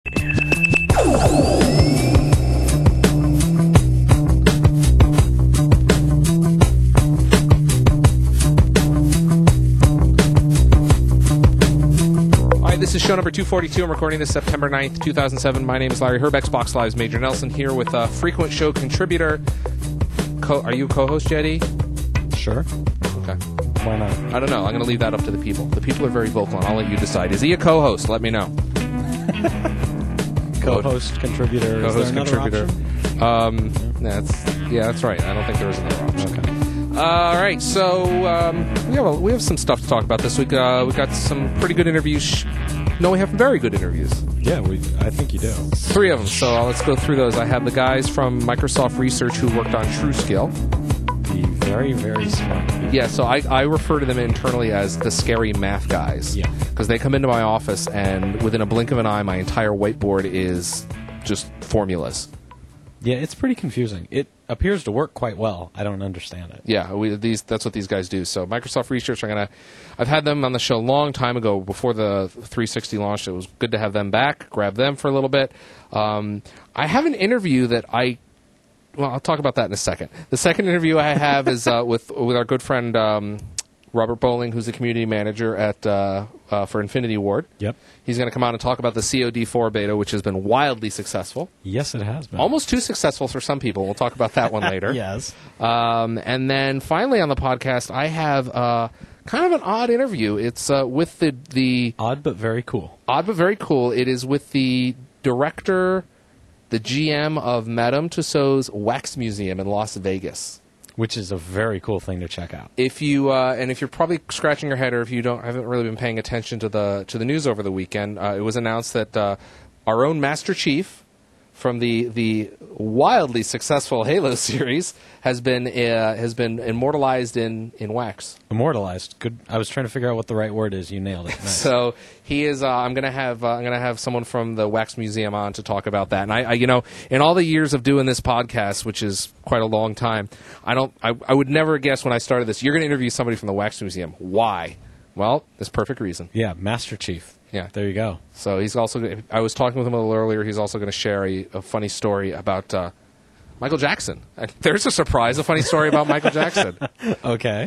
This is show number 242. I'm recording this September 9th, 2007. My name is Larry Herbeck's Box Lives Major Nelson here with a frequent show contributor. Are you co-host, Jetty? Sure. Okay. Why not? I don't know. I'm going to leave that up to the people. The people are very vocal, and I'll let you decide. Is he a co-host? Let me know. Co-host, contributor. Co-host, contributor. That's right. I don't think there is another option. Okay. All right, so we have some stuff to talk about this week. We got some pretty good interviews. No, we have very good interviews. Yeah, I think you do. 3 of them, so let's go through those. I have the guys from Microsoft Research who worked on TrueScale. The very, very smart people. Yeah, so I refer to them internally as the scary math guys. Yeah. Because they come into my office, and within a blink of an eye, my entire whiteboard is just formulas. Yeah, it's pretty confusing. It appears to work quite well. I don't understand it. Yeah, that's what these guys do. So Microsoft Research, I've had them on the show a long time ago before the 360 launched. It was good to have them back, grab them for a little bit. I have an interview that I'll talk about that in a second. The second interview I have is with our good friend Robert Bowling, who's the community manager for Infinity Ward. Yep. He's going to come on and talk about the COD4 beta, which has been wildly successful. Yes, it has been. Almost too successful for some people. We'll talk about that one later. Yes. And then finally on the podcast, I have kind of an odd interview. It's with the Odd but very cool. Odd but very cool. It is with the director, the GM of Madame Tussauds Wax Museum in Las Vegas. Which is a very cool thing to check out. If you're probably scratching your head, or if you haven't really been paying attention to the news over the weekend, it was announced that our own Master Chief from the wildly successful Halo series has been immortalized in wax. Immortalized. Good. I was trying to figure out what the right word is. You nailed it. Nice. So he is. I'm gonna have someone from the Wax Museum on to talk about that. And I in all the years of doing this podcast, which is quite a long time, I would never guess when I started this, you're gonna interview somebody from the Wax Museum. Why? Well, there's perfect reason. Yeah, Master Chief. Yeah. There you go. So he's also. I was talking with him a little earlier. He's also going to share a funny story about Michael Jackson. There's a surprise, a funny story about Michael Jackson. Okay.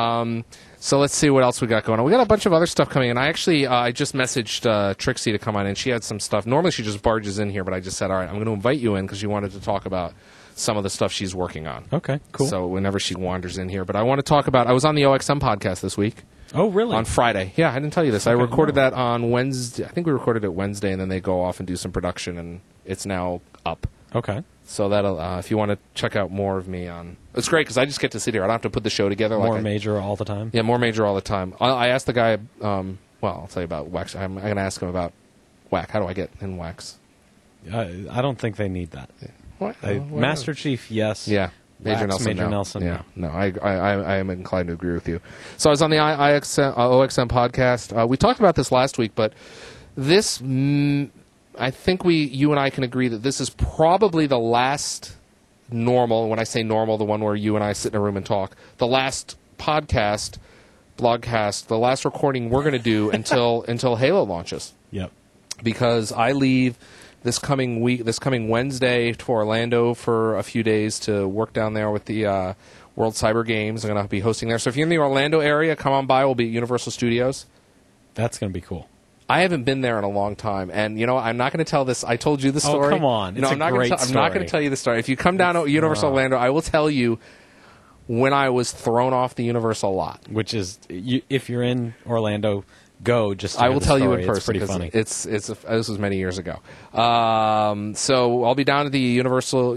So let's see what else we got going on. We got a bunch of other stuff coming in. I just messaged Trixie to come on, and she had some stuff. Normally she just barges in here, but I just said, all right, I'm going to invite you in because she wanted to talk about some of the stuff she's working on. Okay, cool. So whenever she wanders in here. But I want to talk about, I was on the OXM podcast this week. Oh, really? On Friday. Yeah, I didn't tell you this. I recorded that on Wednesday. I think we recorded it Wednesday, and then they go off and do some production, and it's now up. Okay. So that'll, if you want to check out more of me on... It's great, because I just get to sit here. I don't have to put the show together. More major all the time? Yeah, more major all the time. I asked the guy, I'll tell you about Wax. I'm going to ask him about Wax. How do I get in Wax? I don't think they need that. What? Master Chief, yes. Yeah. Major Nelson. Yeah. No, I am inclined to agree with you. So I was on the OXM podcast. We talked about this last week, but this, I think you and I can agree that this is probably the last normal, when I say normal, the one where you and I sit in a room and talk, the last podcast, blogcast, the last recording we're going to do until Halo launches. Yep. Because I leave this coming Wednesday to Orlando for a few days to work down there with the World Cyber Games. I'm going to be hosting there. So if you're in the Orlando area, come on by. We'll be at Universal Studios. That's going to be cool. I haven't been there in a long time, and I'm not going to tell this. I told you the story. Oh, come on! It's I'm not going to tell you the story. If you come down to Universal Orlando, I will tell you when I was thrown off the Universal lot. Which is, if you're in Orlando, go. Just I will tell you in person. It's pretty funny. This was many years ago. So I'll be down at the Universal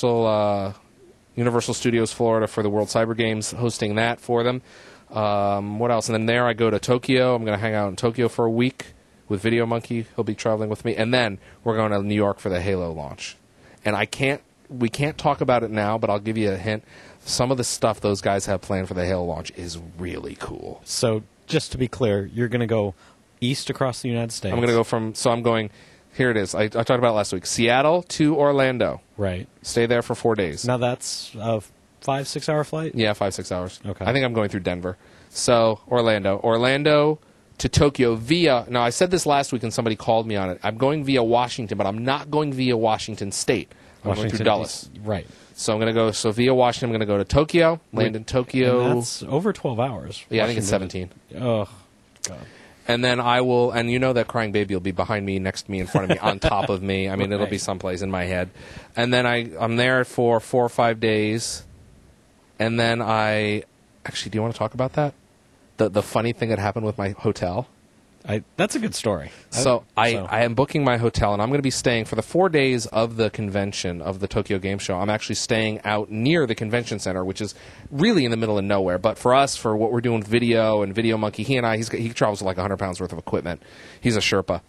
Studios Florida for the World Cyber Games, hosting that for them. What else? And then there I go to Tokyo. I'm going to hang out in Tokyo for a week with Video Monkey. He'll be traveling with me. And then we're going to New York for the Halo launch. And we can't talk about it now, but I'll give you a hint. Some of the stuff those guys have planned for the Halo launch is really cool. So just to be clear, you're going to go east across the United States. I'm going to go I'm going, here it is. I talked about it last week. Seattle to Orlando. Right. Stay there for 4 days. Now that's a 5-6 hour flight? Yeah, 5-6 hours. Okay. I think I'm going through Denver. So Orlando to Tokyo via. Now, I said this last week and somebody called me on it. I'm going via Washington, but I'm not going via Washington State. I'm going through Dulles. Right. So I'm going to go. So via Washington, I'm going to go to Tokyo, land in Tokyo. And that's over 12 hours. Yeah, I think it's 17. Oh, God. And then I will, and you know that crying baby will be behind me, next to me, in front of me, on top of me. I mean, it'll be someplace in my head. And then I'm there for 4 or 5 days. And then actually, do you want to talk about that? The funny thing that happened with my hotel? That's a good story. I am booking my hotel, and I'm going to be staying for the 4 days of the convention of the Tokyo Game Show. I'm actually staying out near the convention center, which is really in the middle of nowhere. But for us, for what we're doing with video and Video Monkey, he travels with like 100 pounds worth of equipment. He's a Sherpa.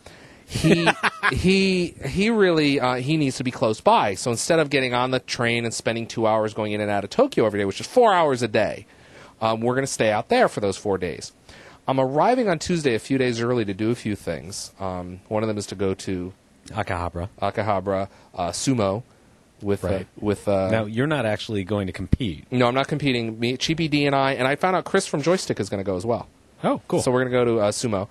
He really he needs to be close by. So instead of getting on the train and spending 2 hours going in and out of Tokyo every day, which is 4 hours a day, we're going to stay out there for those 4 days. I'm arriving on Tuesday a few days early to do a few things. One of them is to go to Akihabara sumo with now you're not actually going to compete. No, I'm not competing. Cheapy D and I found out Chris from Joystick is going to go as well. Oh, cool. So we're going to go to sumo.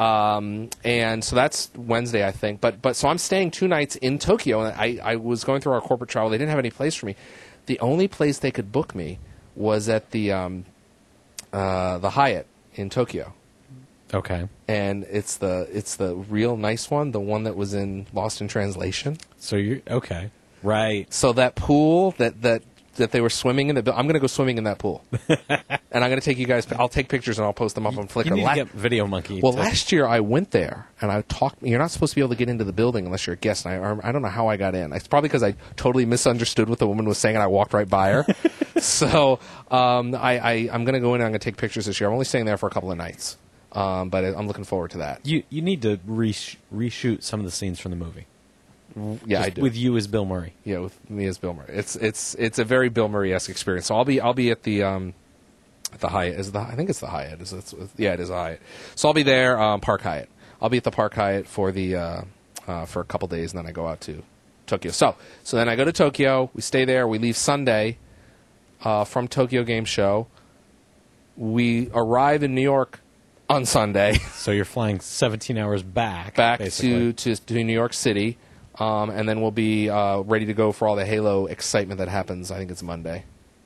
And so that's Wednesday, I think. But so I'm staying 2 nights in Tokyo, and I was going through our corporate travel. They didn't have any place for me. The only place they could book me was at the Hyatt in Tokyo. Okay. And it's the real nice one, the one that was in Lost in Translation. So you're okay. Right. So that pool that they were swimming in, I'm going to go swimming in that pool. And I'm going to take you guys, I'll take pictures and I'll post them up on Flickr. You need to get Video Monkey. Well, last year I went there and I talked, you're not supposed to be able to get into the building unless you're a guest. And I don't know how I got in. It's probably because I totally misunderstood what the woman was saying and I walked right by her. So I'm going to go in and I'm going to take pictures this year. I'm only staying there for a couple of nights. But I'm looking forward to that. You need to reshoot some of the scenes from the movie. Yeah, I do. With you as Bill Murray. Yeah, with me as Bill Murray. It's a very Bill Murray-esque experience. So I'll be at the Hyatt. I think it's the Hyatt. Yeah, it is a Hyatt. So I'll be there, Park Hyatt. I'll be at the Park Hyatt for a couple days, and then I go out to Tokyo. So then I go to Tokyo. We stay there. We leave Sunday from Tokyo Game Show. We arrive in New York on Sunday. So you're flying 17 hours back to New York City. And then we'll be ready to go for all the Halo excitement that happens. I think it's Monday.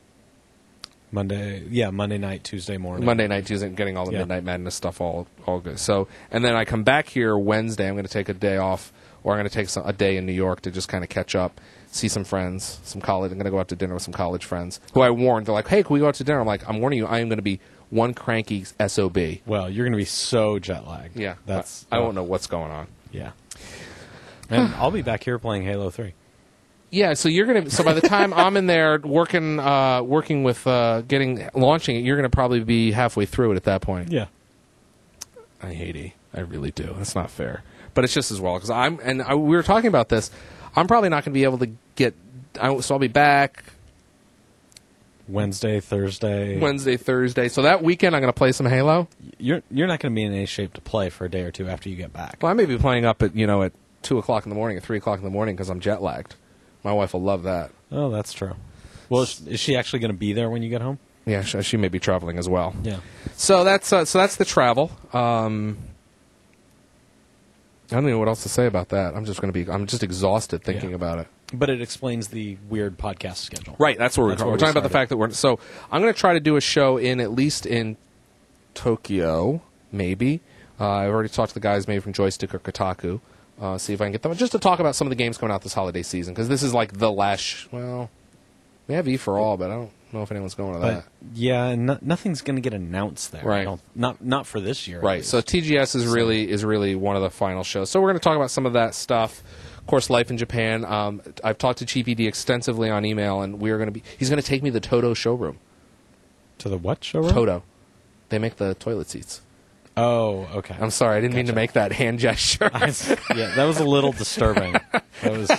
Monday night, Tuesday morning. Monday night, Tuesday, getting all the Midnight Madness stuff all good. So, and then I come back here Wednesday. I'm going to take a day off, or I'm going to take a day in New York to just kind of catch up, see some friends, some college. I'm going to go out to dinner with some college friends who I warned. They're like, "Hey, can we go out to dinner?" I'm like, "I'm warning you, I am going to be one cranky SOB." Well, you're going to be so jet lagged. Yeah, I won't know what's going on. Yeah. And I'll be back here playing Halo 3. Yeah, so you're gonna. So by the time I'm in there working with launching it, you're gonna probably be halfway through it at that point. Yeah, I hate it. I really do. That's not fair. But it's just as well because we were talking about this. I'm probably not gonna be able to get. So I'll be back Wednesday, Thursday. So that weekend I'm gonna play some Halo. You're not gonna be in any shape to play for a day or two after you get back. Well, I may be playing up at 2:00 in the morning, at 3:00 in the morning because I'm jet lagged. My wife will love that. Oh, that's true. Well, is she actually going to be there when you get home? Yeah, she may be traveling as well. Yeah. So that's the travel. I don't know what else to say about that. I'm just exhausted thinking about it. But it explains the weird podcast schedule. Right. That's what we're talking about. The fact that so I'm going to try to do a show at least in Tokyo, maybe. I've already talked to the guys maybe from Joystick or Kotaku. See if I can get them just to talk about some of the games coming out this holiday season because this is like the last. Well, we have E for All, but I don't know if anyone's going to that. Yeah, nothing's going to get announced there. Right. Not for this year. Right. So TGS is really one of the final shows. So we're going to talk about some of that stuff. Of course, life in Japan. I've talked to Cheapy D extensively on email, and he's going to take me to the Toto showroom. To the what showroom? Toto. They make the toilet seats. Oh, okay. I'm sorry, I didn't mean to make that hand gesture. Yeah, that was a little disturbing. That was.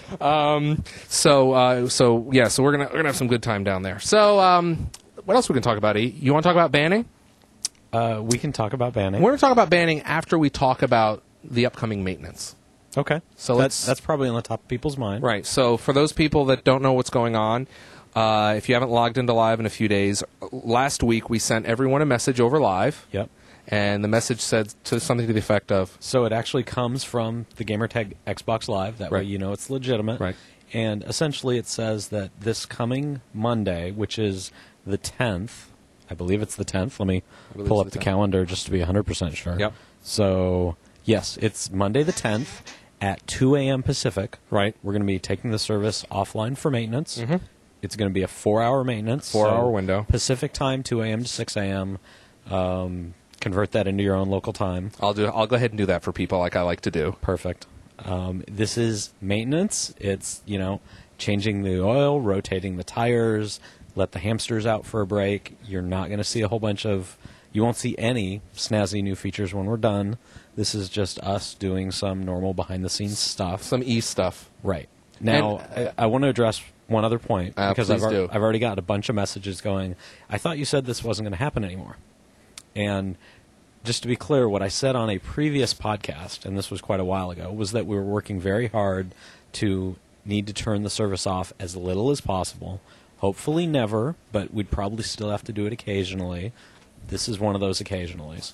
So we're gonna have some good time down there. So, what else we can talk about? E? You want to talk about banning? We can talk about banning. We're going to talk about banning after we talk about the upcoming maintenance. Okay. So that's probably on the top of people's mind. Right. So for those people that don't know what's going on, if you haven't logged into Live in a few days, last week we sent everyone a message over Live. Yep. and the message said something to the effect of, So it actually comes from the gamertag Xbox Live. That way Right. you know it's legitimate. Right. And essentially it says that this coming Monday, which is the 10th, I believe it's the 10th. Let me believe pull it's up the the 10th. calendar just to be 100% sure. Yep. So, yes, it's Monday the 10th at 2 a.m. Pacific. right, We're going to be taking the service offline for maintenance. Mhm. It's going to be a 4-hour maintenance. 4-hour window. Pacific time, 2 a.m. to 6 a.m. Convert that into your own local time. I'll go ahead and do that for people like I like to do. Perfect. This is maintenance. It's, changing the oil, rotating the tires, let the hamsters out for a break. You're not going to see you won't see any snazzy new features when we're done. This is just us doing some normal behind-the-scenes stuff. Some stuff. Right. Now, I want to address one other point, because please do. I've already got a bunch of messages going, I thought you said this wasn't going to happen anymore. And just to be clear, what I said on a previous podcast, and this was quite a while ago, was that we were working very hard to need to turn the service off as little as possible. Hopefully never, but we'd probably still have to do it occasionally. This is one of those occasionallys.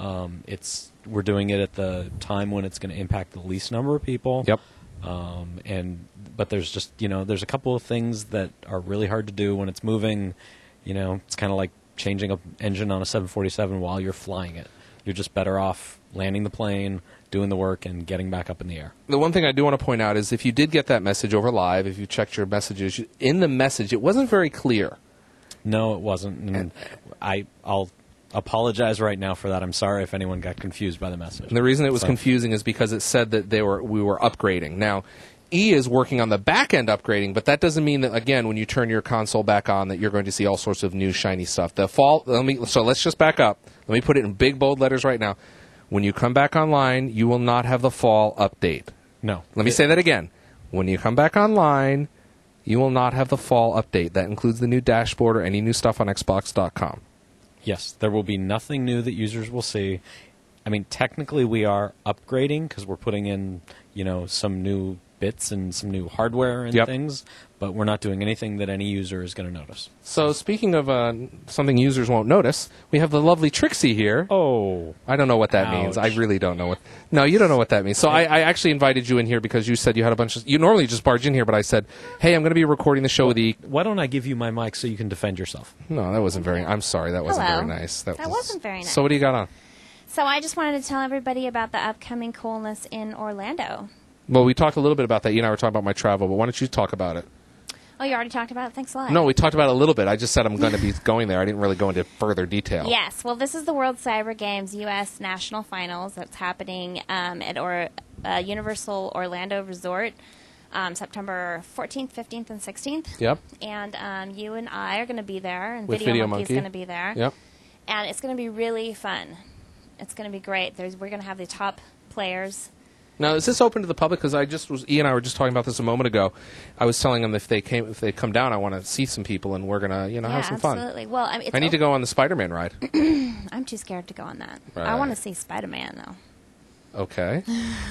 We're doing it at the time when it's going to impact the least number of people. Yep. But there's just, there's a couple of things that are really hard to do when it's moving. It's kind of like changing an engine on a 747 while you're flying it. You're just better off landing the plane, doing the work, and getting back up in the air. The one thing I do want to point out is if you did get that message over live, if you checked your messages, in the message, it wasn't very clear. No, it wasn't. And I'll apologize right now for that. I'm sorry if anyone got confused by the message. And the reason it was So- confusing is because it said that we were upgrading. Now, E is working on the back-end upgrading, but that doesn't mean that, again, when you turn your console back on, that you're going to see all sorts of new shiny stuff. So let's just back up. Let me put it in big, bold letters right now. When you come back online, you will not have the fall update. No. Let me say that again. When you come back online, you will not have the fall update. That includes the new dashboard or any new stuff on Xbox.com. Yes, there will be nothing new that users will see. I mean, technically we are upgrading because we're putting in, some new bits and some new hardware and Yep. things, but we're not doing anything that any user is going to notice. So speaking of something users won't notice, we have the lovely Trixie here. Oh. I don't know what that means. I Ouch. really don't know what. No, you don't know what that means. So I actually invited you in here because you said you had a bunch of. You normally just barge in here, but I said, "Hey, I'm going to be recording the show with E." Why don't I give you my mic so you can defend yourself? No, that wasn't very. I'm sorry, that wasn't Hello. very nice. That wasn't very nice. So what do you got on? So I just wanted to tell everybody about the upcoming coolness in Orlando. Well, we talked a little bit about that. You and I were talking about my travel, but why don't you talk about it? Oh, you already talked about it? Thanks a lot. No, we talked about it a little bit. I just said I'm going to be going there. I didn't really go into further detail. Yes. Well, this is the World Cyber Games U.S. National Finals that's happening at Universal Orlando Resort September 14th, 15th, and 16th. Yep. And you and I are going to be there, and With Video Video Monkey's Monkey. going to be there. Yep. And it's going to be really fun. It's going to be great. We're going to have the top players. Now, is this open to the public? Because E and I were just talking about this a moment ago. I was telling them if they come down, I want to see some people, and we're gonna, have some fun. Absolutely. Well, I mean, I need to go on the Spider-Man ride. I'm too scared to go on that. Right. I want to see Spider-Man though. Okay.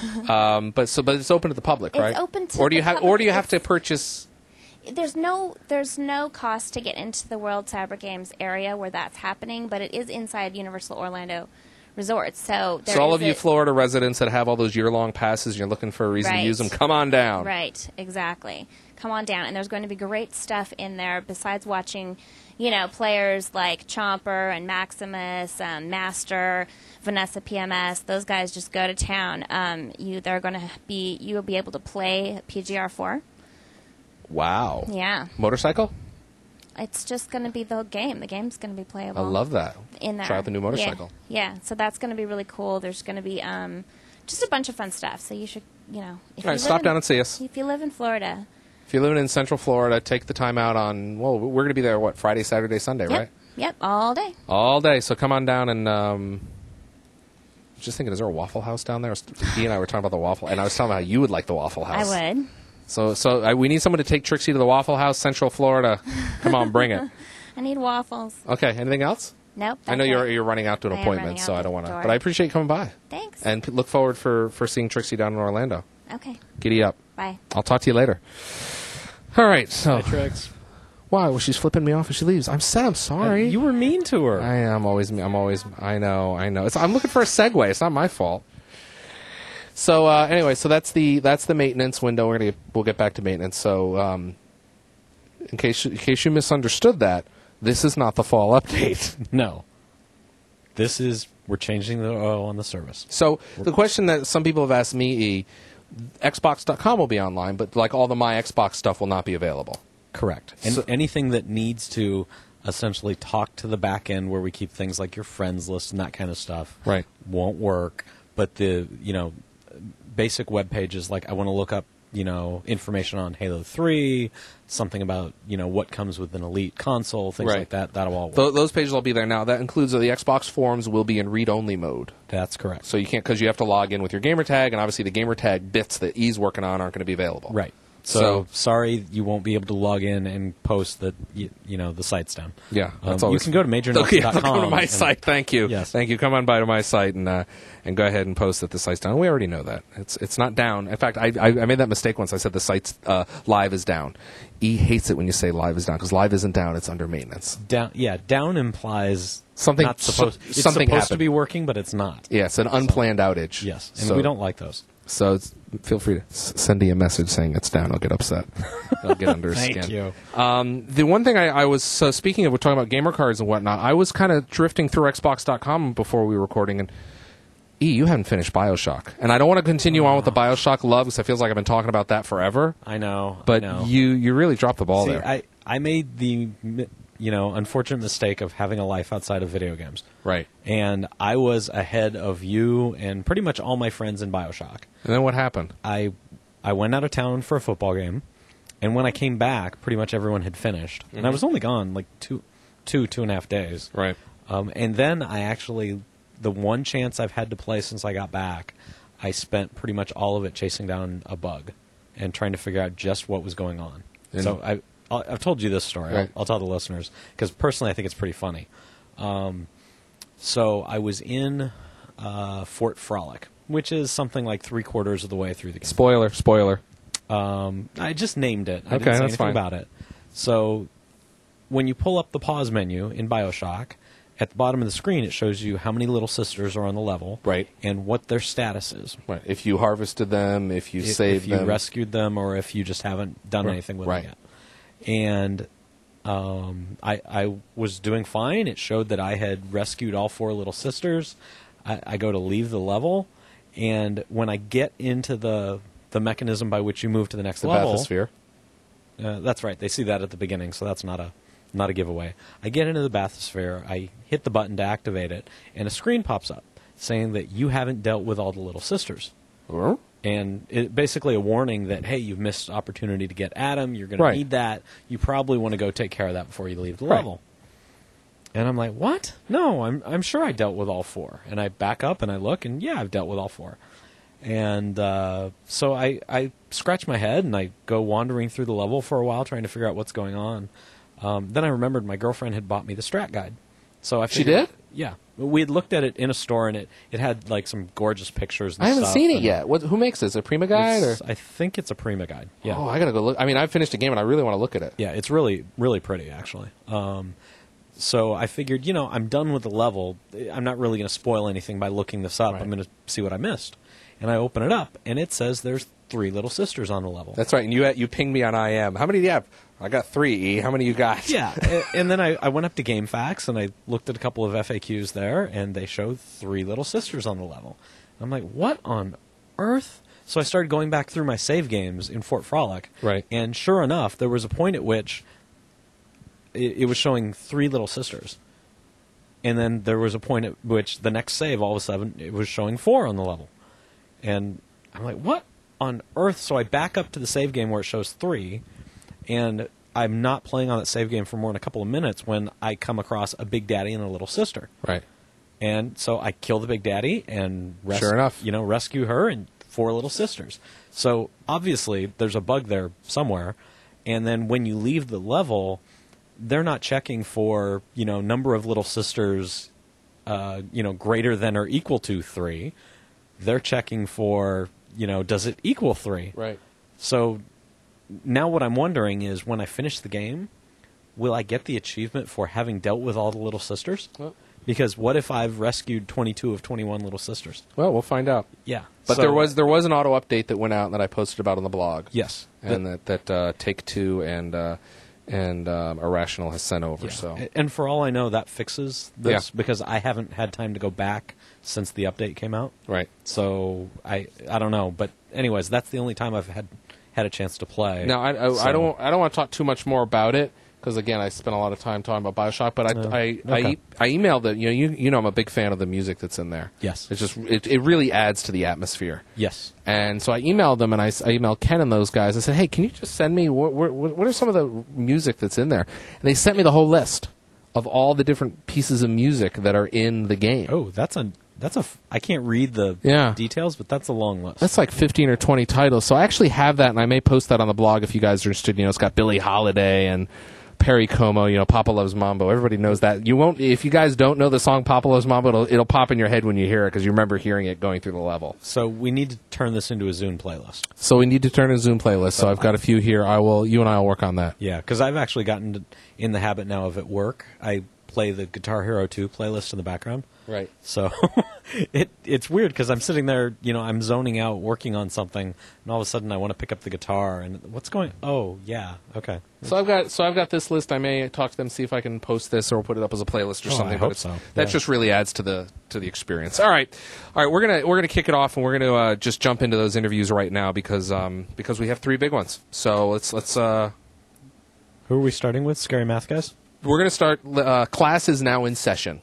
But it's open to the public, It's right? open to or do the you have public. or do you have to purchase? There's no cost to get into the World Cyber Games area where that's happening, but it is inside Universal Orlando Resort. So there So all is of you a- Florida residents that have all those year-long passes, and you're looking for a reason to Right. use them. Come on down. Right, exactly. Come on down, and there's going to be great stuff in there besides watching, players like Chomper and Maximus, Master, Vanessa PMS. Those guys just go to town. You will be able to play PGR4. Wow. Yeah, Motorcycle? it's just going to be the game. The game's going to be playable. I love that. in there. Try out the new motorcycle. Yeah, so that's going to be really cool. There's going to be just a bunch of fun stuff. So you should, if All you right, live stop in- down and see us. If you live in Florida, If you're living in Central Florida, take the time out on. Well, we're going to be there. What, Friday, Saturday, Sunday, yep, right? yep, all day. All day. So come on down and. Just thinking, is there a Waffle House down there? Dee and I were talking about the Waffle, and I was telling how you would like the Waffle House. I would. So we need someone to take Trixie to the Waffle House, Central Florida. Come on, bring it. I need waffles. Okay. Anything else? Nope. I know that's it. you're running out to an I am appointment, running so out I don't the want to. door. But I appreciate you coming by, Thanks. and look forward for seeing Trixie down in Orlando. Okay. Giddy up. Bye. I'll talk to you later. All right. So Tricks. Why? Well, she's flipping me off as she leaves. I'm sorry. You were mean to her. I'm always. I know. I'm looking for a segue. It's not my fault. So anyway, so that's the maintenance window. We'll get back to maintenance. So in case you misunderstood that, this is not the fall update. No. We're changing the oil on the service. So the question that some people have asked me, Xbox.com will be online, but like all the My Xbox stuff will not be available. Correct. And anything that needs to essentially talk to the back end where we keep things like your friends list and that kind of stuff Right. won't work. But the, basic web pages, like I want to look up, information on Halo 3, something about, what comes with an Elite console, things Right. like that, that'll all work. Those pages will be there now. That includes the Xbox forums will be in read-only mode. That's correct. So you can't, because you have to log in with your gamer tag, and obviously the gamer tag bits that E's working on aren't going to be available. Right. So sorry, you won't be able to log in and post that the site's down. Yeah, that's you always can go to majornuts.com. Come to my site. Thank you. Yes. Thank you. Come on by to my site and go ahead and post that the site's down. We already know that it's not down. In fact, I made that mistake once. I said the site's live is down. E hates it when you say live is down because live isn't down. It's under maintenance. Down. Yeah, down implies Something- not supposed. It's something supposed to happened. be working, but it's not. Yeah, it's an unplanned outage. Yes, and we don't like those. So feel free to send me a message saying it's down. I'll get upset. I'll get under his skin. Thank you. The one thing I was speaking of, we're talking about gamer cards and whatnot. I was kind of drifting through Xbox.com before we were recording, and you haven't finished BioShock, and I don't want to continue on with the BioShock love because it feels like I've been talking about that forever. I know, But I know. you really dropped the ball See, there. I made the unfortunate mistake of having a life outside of video games. Right. And I was ahead of you and pretty much all my friends in BioShock. And then what happened? I went out of town for a football game, and when I came back, pretty much everyone had finished. And I was only gone like two and a half days. Right. And then I actually, the one chance I've had to play since I got back, I spent pretty much all of it chasing down a bug and trying to figure out just what was going on. And- So I've told you this story. Right. I'll tell the listeners because personally I think it's pretty funny. So I was in Fort Frolic, which is something like 3/4 of the way through the game. Spoiler. I just named it. I Okay, didn't say that's anything fine. about it. So when you pull up the pause menu in BioShock, at the bottom of the screen it shows you how many little sisters are on the level, Right. and what their status is. Right. If you harvested them, if you If saved you them. rescued them, or if you just haven't done Right. anything with Right. them yet. And I was doing fine. It showed that I had rescued all 4 little sisters. I go to leave the level, and when I get into the mechanism by which you move to the next the level, bathysphere. that's right. They see that at the beginning, so that's not a giveaway. I get into the bathysphere. I hit the button to activate it, and a screen pops up saying that you haven't dealt with all the little sisters. Huh? And basically a warning that, hey, you've missed opportunity to get Adam. You're going Right. to need that. You probably want to go take care of that before you leave the Right. level. And I'm like, what? No, I'm sure I dealt with all 4. And I back up and I look, and yeah, I've dealt with all 4. And so I scratch my head and I go wandering through the level for a while trying to figure out what's going on. Then I remembered my girlfriend had bought me the strat guide. So I She figured, did? Yeah. We had looked at it in a store, and it had like some gorgeous pictures and I haven't stuff, seen it and yet. Who makes this? A Prima Guide? Or? I think it's a Prima guide. Yeah. Oh, I gotta go look. I mean, I've finished the game and I really want to look at it. Yeah, it's really, really pretty, actually. So I figured, I'm done with the level. I'm not really going to spoil anything by looking this up. Right. I'm going to see what I missed. And I open it up, and it says there's 3 little sisters on the level. That's right. And you pinged me on IM. How many do you have? I got 3. E. How many you got? Yeah, and then I went up to GameFAQs, and I looked at a couple of FAQs there, and they showed 3 little sisters on the level. I'm like, what on earth? So I started going back through my save games in Fort Frolic. Right. And sure enough, there was a point at which it was showing 3 little sisters. And then there was a point at which the next save, all of a sudden, it was showing 4 on the level. And I'm like, what on earth? So I back up to the save game where it shows 3, and I'm not playing on that save game for more than a couple of minutes when I come across a Big Daddy and a little sister. Right. And so I kill the Big Daddy and Sure enough. rescue her and 4 little sisters. So obviously there's a bug there somewhere. And then when you leave the level, they're not checking for, number of little sisters, greater than or equal to 3. They're checking for, does it equal 3? Right. So now what I'm wondering is when I finish the game, will I get the achievement for having dealt with all the little sisters? Well- Because what if I've rescued 22 of 21 little sisters? Well, we'll find out. Yeah. But So- there was an auto update that went out that I posted about on the blog. Yes. And that Take-Two and Irrational has sent over. Yeah. So And for all I know, that fixes this because I haven't had time to go back since the update came out. right. So I don't know, but anyways, that's the only time I've had a chance to play. Now I don't want to talk too much more about it because again I spent a lot of time talking about BioShock. But I emailed it. You know I'm a big fan of the music that's in there. Yes. It's just it really adds to the atmosphere. Yes. And so I emailed them, and I emailed Ken and those guys. I said, hey, can you just send me what are some of the music that's in there? And they sent me the whole list of all the different pieces of music that are in the game. Oh, I can't read the details, but that's a long list. That's like 15 or 20 titles. So I actually have that, and I may post that on the blog if you guys are interested. It's got Billie Holiday and Perry Como, Papa Loves Mambo. Everybody knows that. You won't, if you guys don't know the song Papa Loves Mambo, it'll pop in your head when you hear it because you remember hearing it going through the level. So we need to turn this into a Zune playlist. So we need to turn a Zoom playlist. So I've got a few here. You and I will work on that. Yeah, because I've actually gotten in the habit now of at work. I play the Guitar Hero 2 playlist in the background. Right. So it's weird because I'm sitting there, I'm zoning out, working on something, and all of a sudden I want to pick up the guitar, and what's going? Oh, yeah, okay. So I've got this list. I may talk to them, see if I can post this or put it up as a playlist or something. I hope so. That just really adds to the experience. All right. We're gonna kick it off, and we're gonna just jump into those interviews right now because we have 3 big ones. So let's. Who are we starting with? Scary Math guys. We're gonna start. Class is now in session.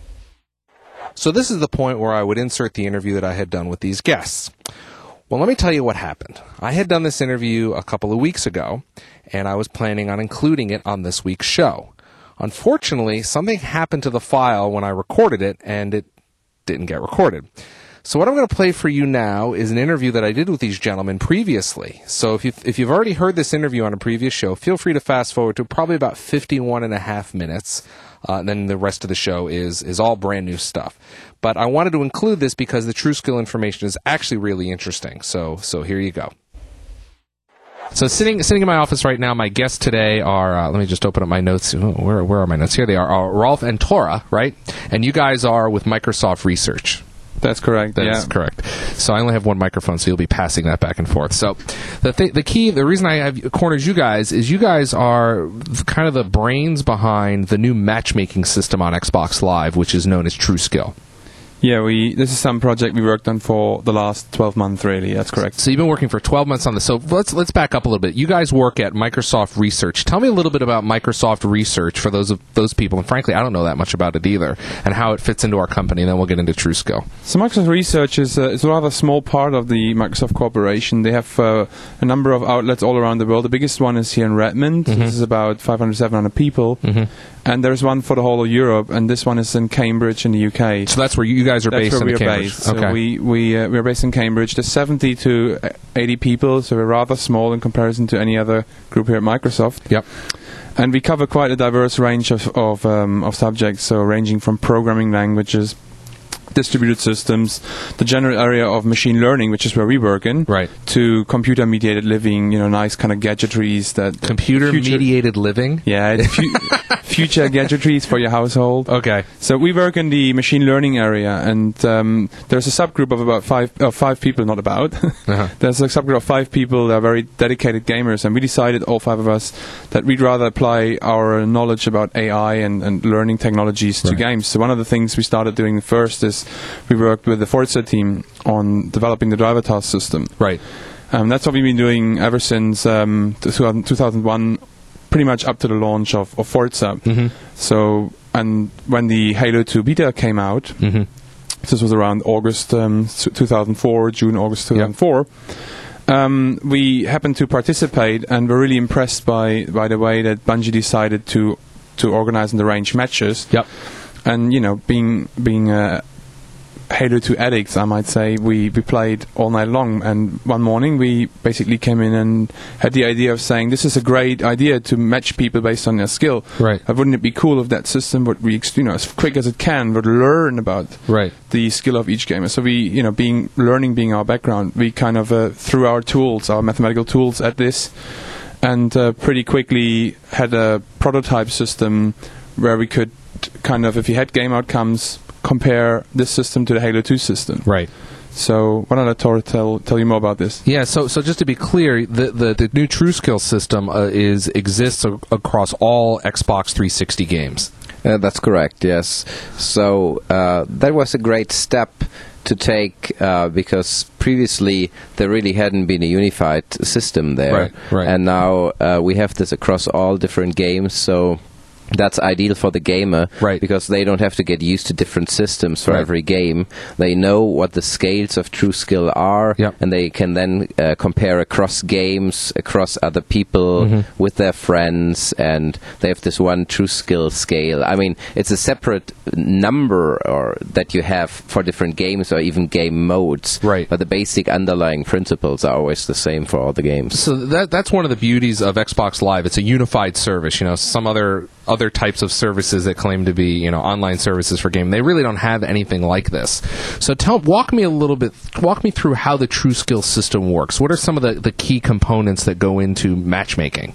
So this is the point where I would insert the interview that I had done with these guests. Well, let me tell you what happened. I had done this interview a couple of weeks ago, and I was planning on including it on this week's show. Unfortunately, something happened to the file when I recorded it, and it didn't get recorded. So what I'm going to play for you now is an interview that I did with these gentlemen previously. So if you've already heard this interview on a previous show, feel free to fast forward to probably about 51 and a half minutes. And then the rest of the show is all brand new stuff. But I wanted to include this because the TrueSkill information is actually really interesting. So here you go. So sitting in my office right now, my guests today are, let me just open up my notes. Oh, where are my notes? Here they are. Rolf and Tora, right? And you guys are with Microsoft Research. That's correct. That's correct. So I only have one microphone, so you'll be passing that back and forth. So the reason I have cornered you guys is you guys are kind of the brains behind the new matchmaking system on Xbox Live, which is known as TrueSkill. Yeah, this is some project we worked on for the last 12 months, really. That's correct. So you've been working for 12 months on this. So let's back up a little bit. You guys work at Microsoft Research. Tell me a little bit about Microsoft Research for those people. And frankly, I don't know that much about it either, and how it fits into our company. And then we'll get into TrueSkill. So Microsoft Research is a rather small part of the Microsoft Corporation. They have a number of outlets all around the world. The biggest one is here in Redmond. Mm-hmm. This is about 500, 700 people. Mm-hmm. And there's one for the whole of Europe, and this one is in Cambridge in the UK. So that's where you guys are based in Cambridge. Based. Okay. So we're based in Cambridge. There's 70 to 80 people, so we're rather small in comparison to any other group here at Microsoft. Yep. And we cover quite a diverse range of subjects, so ranging from programming languages, distributed systems, the general area of machine learning, which is where we work in, right, to computer-mediated living, nice kind of gadgetries that... Computer-mediated living? Yeah, future gadgetries for your household. Okay. So we work in the machine learning area, and there's a subgroup of about five people, not about. Uh-huh. There's a subgroup of 5 people that are very dedicated gamers, and we decided, all 5 of us, that we'd rather apply our knowledge about AI and learning technologies to games. So one of the things we started doing first is we worked with the Forza team on developing the driver task system. Right. That's what we've been doing ever since 2001, pretty much up to the launch of Forza. Mm-hmm. So, and when the Halo 2 beta came out, mm-hmm. this was around August 2004, June, August 2004. Yep. We happened to participate and were really impressed by the way that Bungie decided to organize and arrange matches. Yep. And being Halo 2 addicts, I might say, we played all night long, and one morning we basically came in and had the idea of saying, this is a great idea to match people based on their skill. Right. Wouldn't it be cool if that system would, as quick as it can, would learn about the skill of each gamer? So we, learning being our background, we kind of threw our tools, our mathematical tools at this, and pretty quickly had a prototype system where we could kind of, if you had game outcomes, compare this system to the Halo 2 system. Right. So why don't I let Tor tell you more about this? Yeah, so just to be clear, the new TrueSkill system exists across all Xbox 360 games. That's correct, yes. So that was a great step to take because previously there really hadn't been a unified system there. Right. And now we have this across all different games, so that's ideal for the gamer, right, because they don't have to get used to different systems for every game. They know what the scales of TrueSkill are, and they can then compare across games, across other people, with their friends, and they have this one TrueSkill scale. I mean, it's a separate number that you have for different games or even game modes, but the basic underlying principles are always the same for all the games. So that's one of the beauties of Xbox Live. It's a unified service. You know, some other types of services that claim to be, you know, online services for game, they really don't have anything like this. So walk me through how the TrueSkill system works. What are some of the key components that go into matchmaking?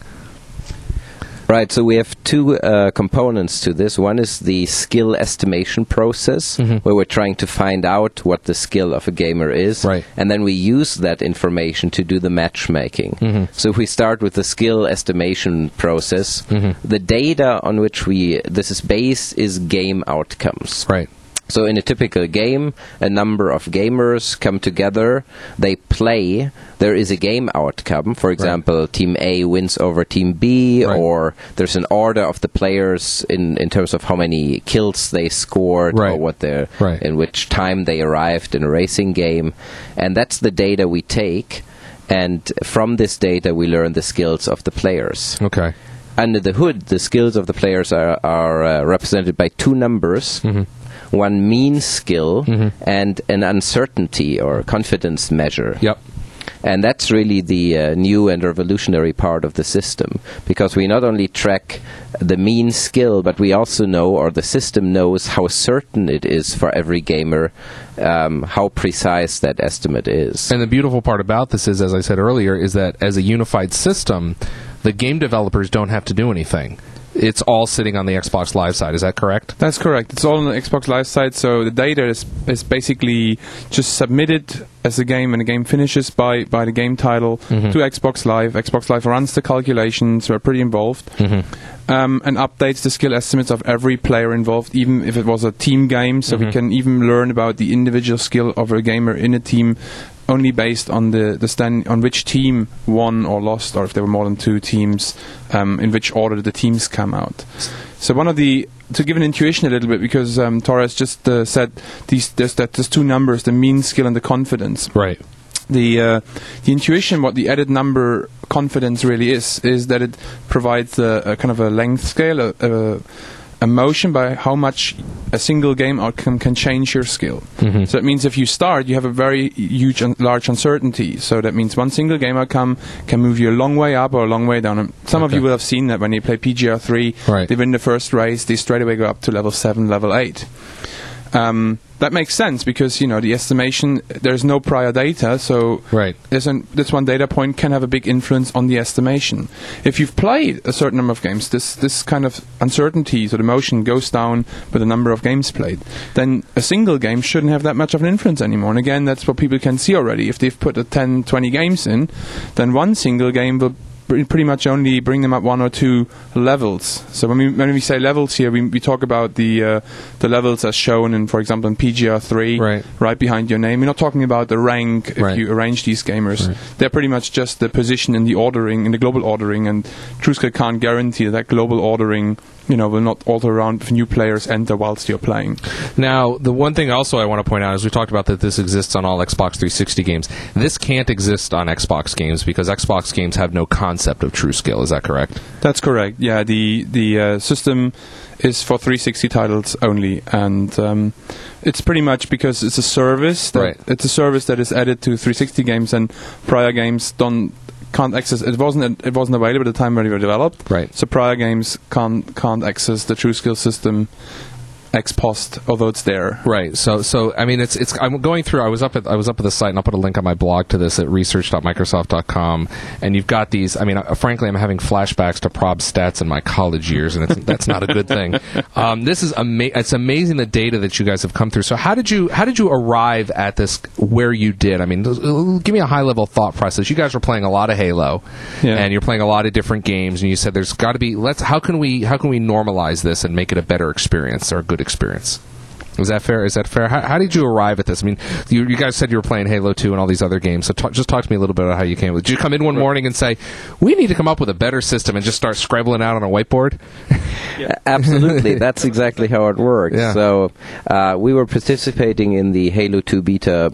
Right, so we have two components to this. One is the skill estimation process, where we're trying to find out what the skill of a gamer is, and then we use that information to do the matchmaking. So if we start with the skill estimation process, the data on which this is based is game outcomes. Right. So in a typical game, a number of gamers come together, they play, there is a game outcome. For example, Team A wins over Team B, or there's an order of the players in terms of how many kills they scored, or what in which time they arrived in a racing game. And that's the data we take, and from this data we learn the skills of the players. Okay. Under the hood, the skills of the players are represented by two numbers. One mean skill and an uncertainty or confidence measure. Yep. And that's really the new and revolutionary part of the system, because we not only track the mean skill, but we also know, or the system knows, how certain it is for every gamer, how precise that estimate is. And the beautiful part about this is, as I said earlier, is that as a unified system, the game developers don't have to do anything. It's all sitting on the Xbox Live side. Is that correct? That's correct. It's all on the Xbox Live side, so the data is basically just submitted as a game, and the game finishes by the game title to Xbox Live. Xbox Live runs the calculations, we're pretty involved, and updates the skill estimates of every player involved, even if it was a team game, so we can even learn about the individual skill of a gamer in a team only based on on which team won or lost, or if there were more than two teams, in which order the teams come out. So to give an intuition a little bit, because Torres just said there's two numbers, the mean skill and the confidence. Right. The intuition, what the added number confidence really is that it provides a kind of a length scale, a motion by how much a single game outcome can change your skill. So it means if you start, you have a very huge and large uncertainty. So that means one single game outcome can move you a long way up or a long way down. And some of you will have seen that when you play PGR3, they win the first race, they straight away go up to level 7, level 8. That makes sense because, you know, the estimation, there's no prior data, so this one data point can have a big influence on the estimation. If you've played a certain number of games, this kind of uncertainty, so the motion goes down with the number of games played, then a single game shouldn't have that much of an influence anymore. And again, that's what people can see already. If they've put 10, 20 games in, then one single game will pretty much only bring them up one or two levels. So when we say levels here, we talk about the levels as shown in, for example, in PGR3, right behind your name. We're not talking about the rank if you arrange these gamers. They're pretty much just the position in the ordering, in the global ordering, and TrueSkill can't guarantee that global ordering, you know, will not alter around if new players enter whilst you're playing. Now, the one thing also I want to point out is we talked about that this exists on all Xbox 360 games. This can't exist on Xbox games because Xbox games have no concept of TrueSkill. Is that correct? That's correct. Yeah, the system is for 360 titles only, and it's pretty much because it's a service. It's a service that is added to 360 games, and prior games can't access. It wasn't available at the time when they were developed. So prior games can't access the TrueSkill system ex post, although it's there. Right. So I mean, it's. I'm going through. I was up at the site, and I'll put a link on my blog to this at research.microsoft.com. And you've got these. I mean, frankly, I'm having flashbacks to prob stats in my college years, and that's not a good thing. This is it's amazing the data that you guys have come through. So how did you arrive at this where you did? I mean, give me a high level thought process. You guys were playing a lot of Halo, and you're playing a lot of different games, and you said there's got to be. How can we normalize this and make it a better experience or a good experience? Is that fair? How did you arrive at this? I mean, you guys said you were playing Halo 2 and all these other games, so just talk to me a little bit about how you came with it. Did you come in one morning and say, we need to come up with a better system, and just start scribbling out on a whiteboard? Absolutely. That's exactly how it works. Yeah. So we were participating in the Halo 2 beta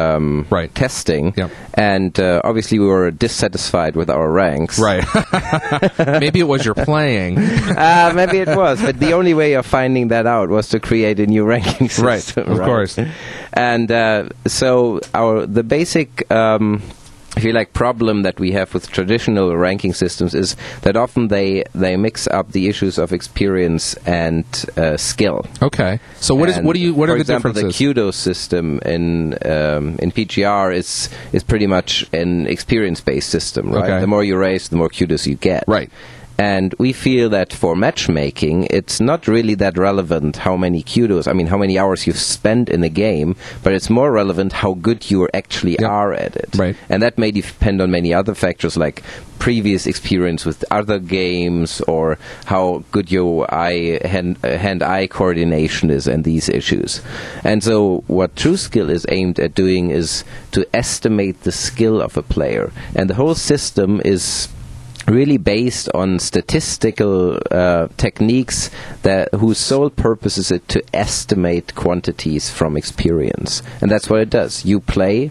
testing, and obviously we were dissatisfied with our ranks. Right. Maybe it was your playing. Maybe it was, but the only way of finding that out was to create a new ranking system. Right, of course. And so the basic, if you like, problem that we have with traditional ranking systems is that often they mix up the issues of experience and skill. Okay. So what are the differences? The Kudos system in PGR is pretty much an experience-based system, right? Okay. The more you race, the more Kudos you get. Right. And we feel that for matchmaking, it's not really that relevant how many Kudos, how many hours you've spent in a game, but it's more relevant how good you actually are at it. Right. And that may depend on many other factors like previous experience with other games or how good your hand-eye coordination is and these issues. And so what TrueSkill is aimed at doing is to estimate the skill of a player. And the whole system is really based on statistical techniques whose sole purpose is to estimate quantities from experience. And that's what it does. You play,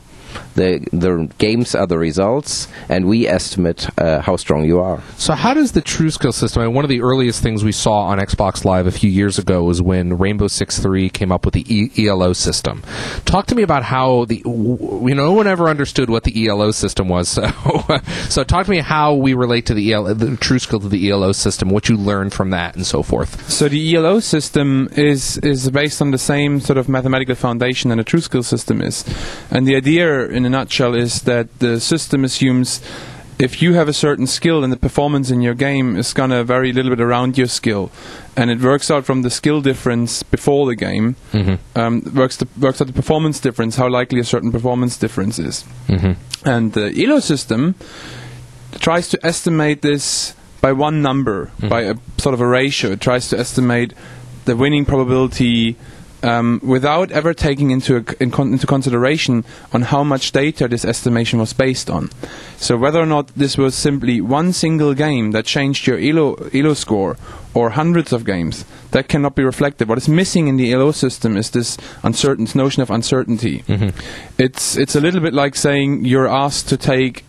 the games are the results, and we estimate how strong you are. So how does the TrueSkill system, I mean, one of the earliest things we saw on Xbox Live a few years ago was when Rainbow Six 3 came up with the ELO system. Talk to me about how no one ever understood what the ELO system was. So talk to me how we relate to the TrueSkill to the ELO system, what you learned from that, and so forth. So the ELO system is based on the same sort of mathematical foundation that a TrueSkill system is. And the idea, in a nutshell, is that the system assumes if you have a certain skill, then the performance in your game is going to vary a little bit around your skill. And it works out from the skill difference before the game, works out the performance difference, how likely a certain performance difference is. Mm-hmm. And the ELO system tries to estimate this by one number, by a sort of a ratio. It tries to estimate the winning probability without ever taking into consideration on how much data this estimation was based on. So whether or not this was simply one single game that changed your ELO score, or hundreds of games, that cannot be reflected. What is missing in the ELO system is this notion of uncertainty. Mm-hmm. It's a little bit like saying you're asked to take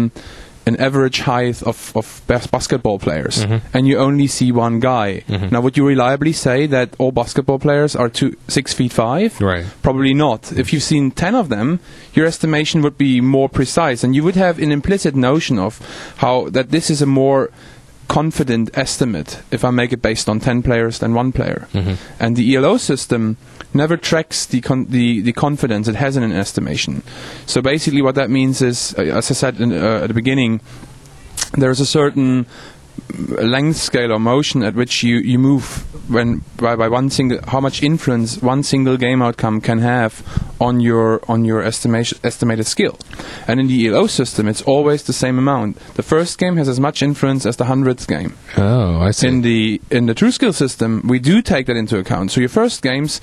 an average height of basketball players, and you only see one guy. Now, would you reliably say that all basketball players are 6'5"? Right. Probably not. If you've seen 10 of them, your estimation would be more precise, and you would have an implicit notion of how that this is a more confident estimate if I make it based on 10 players than one player. And the ELO system never tracks the confidence it has in an estimation. So basically what that means is, as I said at the beginning, there's a certain length scale or motion at which you move by one single, how much influence one single game outcome can have on your estimated skill. And in the ELO system, it's always the same amount. The first game has as much influence as the 100th game. Oh, I see. In the TrueSkill system, we do take that into account. So your first games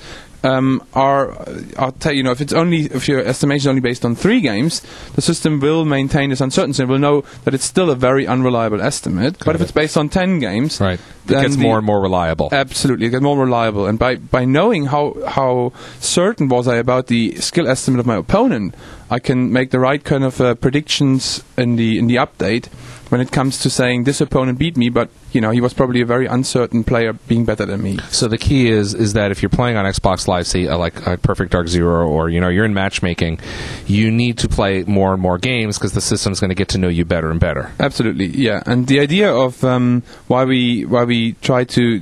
I'll tell you, if your estimation is only based on 3 games, the system will maintain this uncertainty and will know that it's still a very unreliable estimate. But if it's based on 10 games, right, it gets more and more reliable. Absolutely, it gets more reliable. And by knowing how certain was I about the skill estimate of my opponent, I can make the right kind of predictions in the update when it comes to saying this opponent beat me, but he was probably a very uncertain player being better than me. So the key is that if you're playing on Xbox Live, say like Perfect Dark Zero, or you're in matchmaking, you need to play more and more games because the system's going to get to know you better and better. Absolutely, yeah. And the idea of why we try to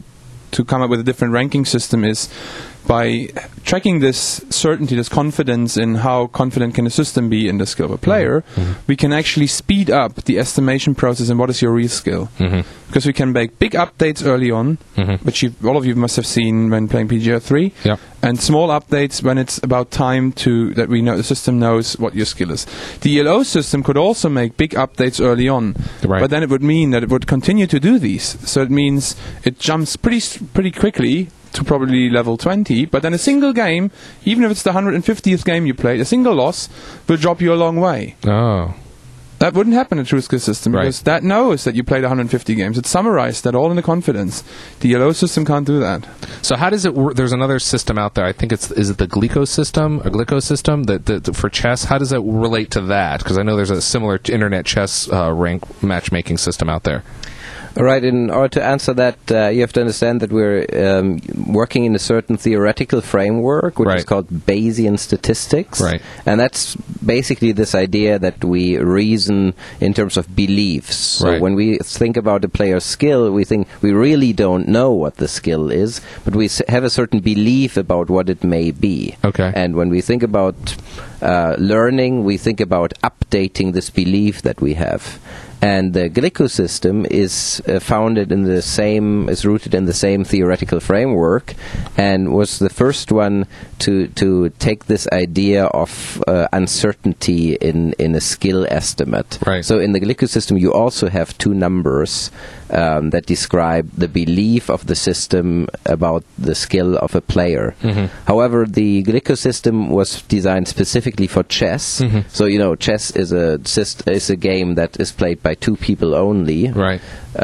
to come up with a different ranking system is by tracking this certainty, this confidence in how confident can a system be in the skill of a player, we can actually speed up the estimation process and what is your real skill. Because we can make big updates early on, which all of you must have seen when playing PGR 3, and small updates when it's about time that we know the system knows what your skill is. The ELO system could also make big updates early on, but then it would mean that it would continue to do these. So it means it jumps pretty quickly to probably level 20, but then a single game, even if it's the 150th game you played, a single loss will drop you a long way. Oh. That wouldn't happen in a true skill system, because that knows that you played 150 games. It's summarized that all in the confidence. The ELO system can't do that. So how does it work? There's another system out there. I think is it the Glico system that for chess? How does it relate to that? Because I know there's a similar internet chess rank matchmaking system out there. All right, in order to answer that, you have to understand that we're working in a certain theoretical framework, which is called Bayesian statistics. Right. And that's basically this idea that we reason in terms of beliefs. So when we think about a player's skill, we think we really don't know what the skill is, but we have a certain belief about what it may be. Okay. And when we think about learning, we think about updating this belief that we have. And the Glico system is rooted in the same theoretical framework, and was the first one to take this idea of uncertainty in a skill estimate. Right. So in the Glico system, you also have two numbers that describe the belief of the system about the skill of a player. However, the Glico system was designed specifically for chess. So chess is a game that is played by two people only. Right.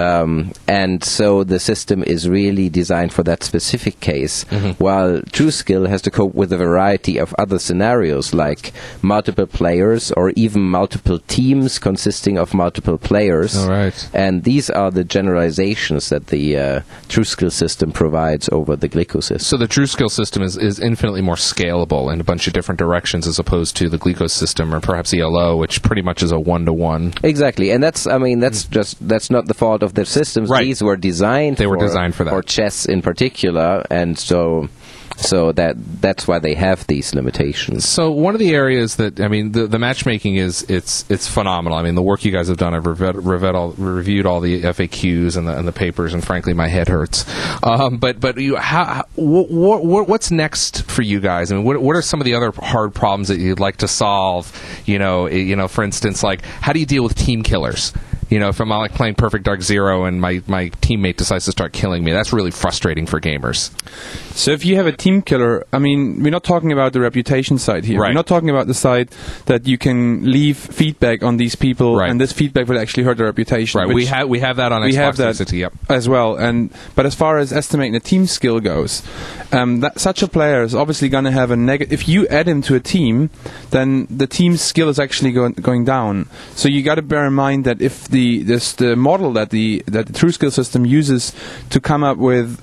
And so the system is really designed for that specific case, while True Skill has to cope with a variety of other scenarios, like multiple players or even multiple teams consisting of multiple players. All right. And these are the generalizations that the True Skill system provides over the Glico system. So the True Skill system is infinitely more scalable in a bunch of different directions as opposed to the Glico system or perhaps ELO, which pretty much is a one-to-one. Exactly, and that's not the fault of the systems. Right. These were designed. They were designed for that. For chess in particular, and so that's why they have these limitations. So one of the areas that the matchmaking it's phenomenal. I mean, the work you guys have done. I've reviewed all the FAQs and the papers, and frankly, my head hurts. But what's next for you guys? I mean, what are some of the other hard problems that you'd like to solve? For instance, like how do you deal with team killers? If I'm like playing Perfect Dark Zero and my teammate decides to start killing me, that's really frustrating for gamers. So if you have a team killer, we're not talking about the reputation side here. Right. We're not talking about the side that you can leave feedback on these people, and this feedback will actually hurt their reputation. Right. We have that on Xbox 360. Yep. As well. But as far as estimating a team skill goes, such a player is obviously going to have a negative. If you add him to a team, then the team's skill is actually going down. So you got to bear in mind that if the model that the True Skill system uses to come up with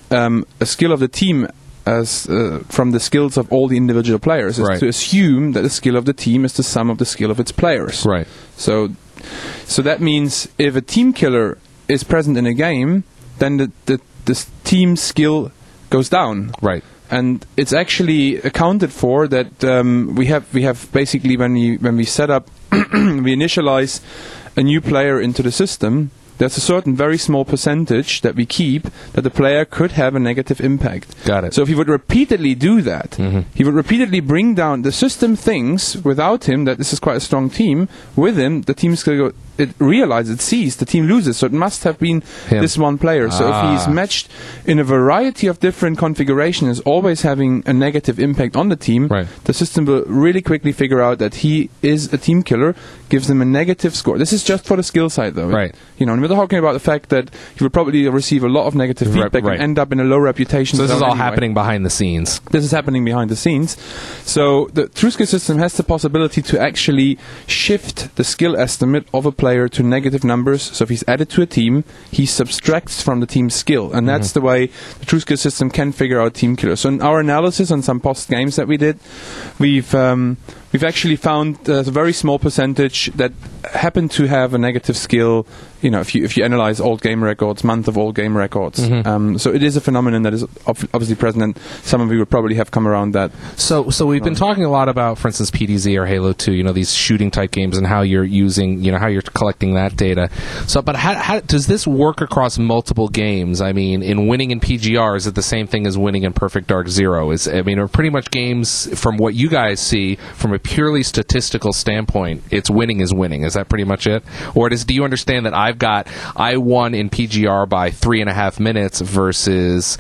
a skill of the team as from the skills of all the individual players is to assume that the skill of the team is the sum of the skill of its players. Right. So that means if a team killer is present in a game, then the team skill goes down. Right. And it's actually accounted for that we have basically when we set up we initialize a new player into the system, there's a certain very small percentage that we keep that the player could have a negative impact. Got it. So if he would repeatedly do that, he would repeatedly bring down the system thinks without him that this is quite a strong team. With him, the team's going to go. It sees the team loses, so it must have been this one player. So if he's matched in a variety of different configurations, always having a negative impact on the team, the system will really quickly figure out that he is a team killer, gives them a negative score. This is just for the skill side, though. Right. And we're talking about the fact that he will probably receive a lot of negative feedback and end up in a low reputation. So this is all happening behind the scenes. This is happening behind the scenes. So the True Skill system has the possibility to actually shift the skill estimate of a player to negative numbers. So if he's added to a team, he subtracts from the team's skill, and that's the way the True Skill system can figure out team killers. So in our analysis on some post games that we did, we've we've actually found a very small percentage that happen to have a negative skill. If you analyze old game records, month of old game records, so it is a phenomenon that is obviously present, and some of you would probably have come around that. So we've been talking a lot about, for instance, PDZ or Halo 2, these shooting type games and how you're using, how you're collecting that data. So, but how does this work across multiple games? I mean, in winning in PGR, is it the same thing as winning in Perfect Dark Zero? Are pretty much games, from what you guys see, from a purely statistical standpoint, it's winning is winning. Is that pretty much it? Or do you understand that I won in PGR by 3.5 minutes versus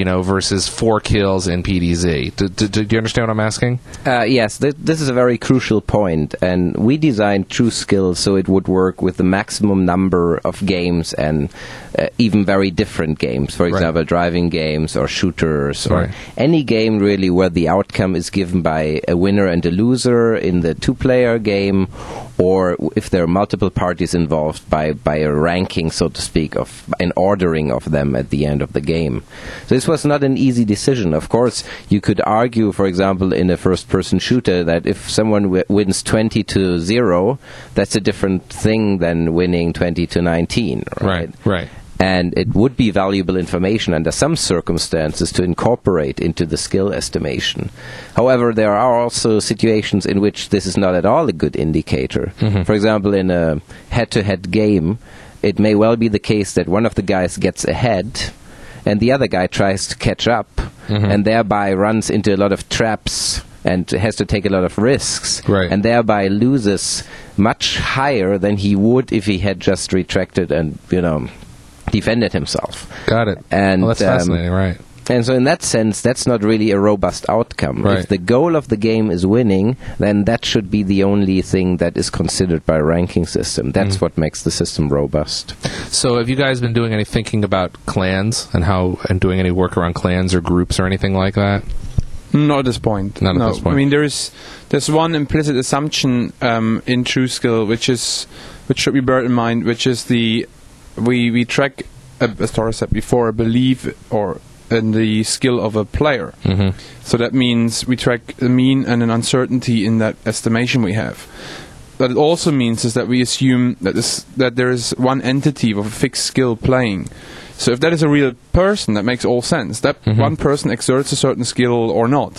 4 kills in PDZ? Do you understand what I'm asking? Yes, this is a very crucial point, and we designed True Skills so it would work with the maximum number of games, and even very different games. For example, driving games or shooters, or any game really where the outcome is given by a winner and a loser in the 2-player game, or if there are multiple parties involved, by a ranking, so to speak, of an ordering of them at the end of the game. So this was not an easy decision. Of course, you could argue, for example, in a first-person shooter, that if someone wins 20-0, that's a different thing than winning 20-19. Right. And it would be valuable information under some circumstances to incorporate into the skill estimation. However, there are also situations in which this is not at all a good indicator. For example, in a head-to-head game, it may well be the case that one of the guys gets ahead and the other guy tries to catch up and thereby runs into a lot of traps and has to take a lot of risks, and thereby loses much higher than he would if he had just retracted and, defended himself. Got it. And that's fascinating, right? And so in that sense, that's not really a robust outcome. Right. If the goal of the game is winning, then that should be the only thing that is considered by a ranking system. That's what makes the system robust. So have you guys been doing any thinking about clans and doing any work around clans or groups or anything like that? Not at this point. Not at this point. I mean, there's one implicit assumption in True Skill, which should be bear in mind, which is we track, as Tara said before, a belief or in the skill of a player. So that means we track the mean and an uncertainty in that estimation we have. What it also means is that we assume that there is one entity of a fixed skill playing. So if that is a real person, that makes all sense. That one person exerts a certain skill or not.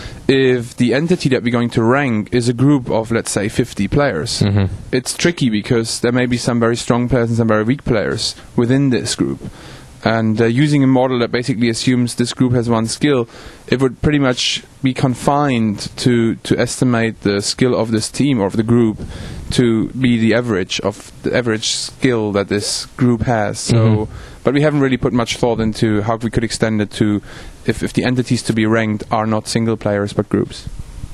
If the entity that we're going to rank is a group of, let's say, 50 players, it's tricky because there may be some very strong players and some very weak players within this group. And using a model that basically assumes this group has one skill, it would pretty much be confined to estimate the skill of this team or of the group to be the average skill that this group has. So, but we haven't really put much thought into how we could extend it to if the entities to be ranked are not single players but groups.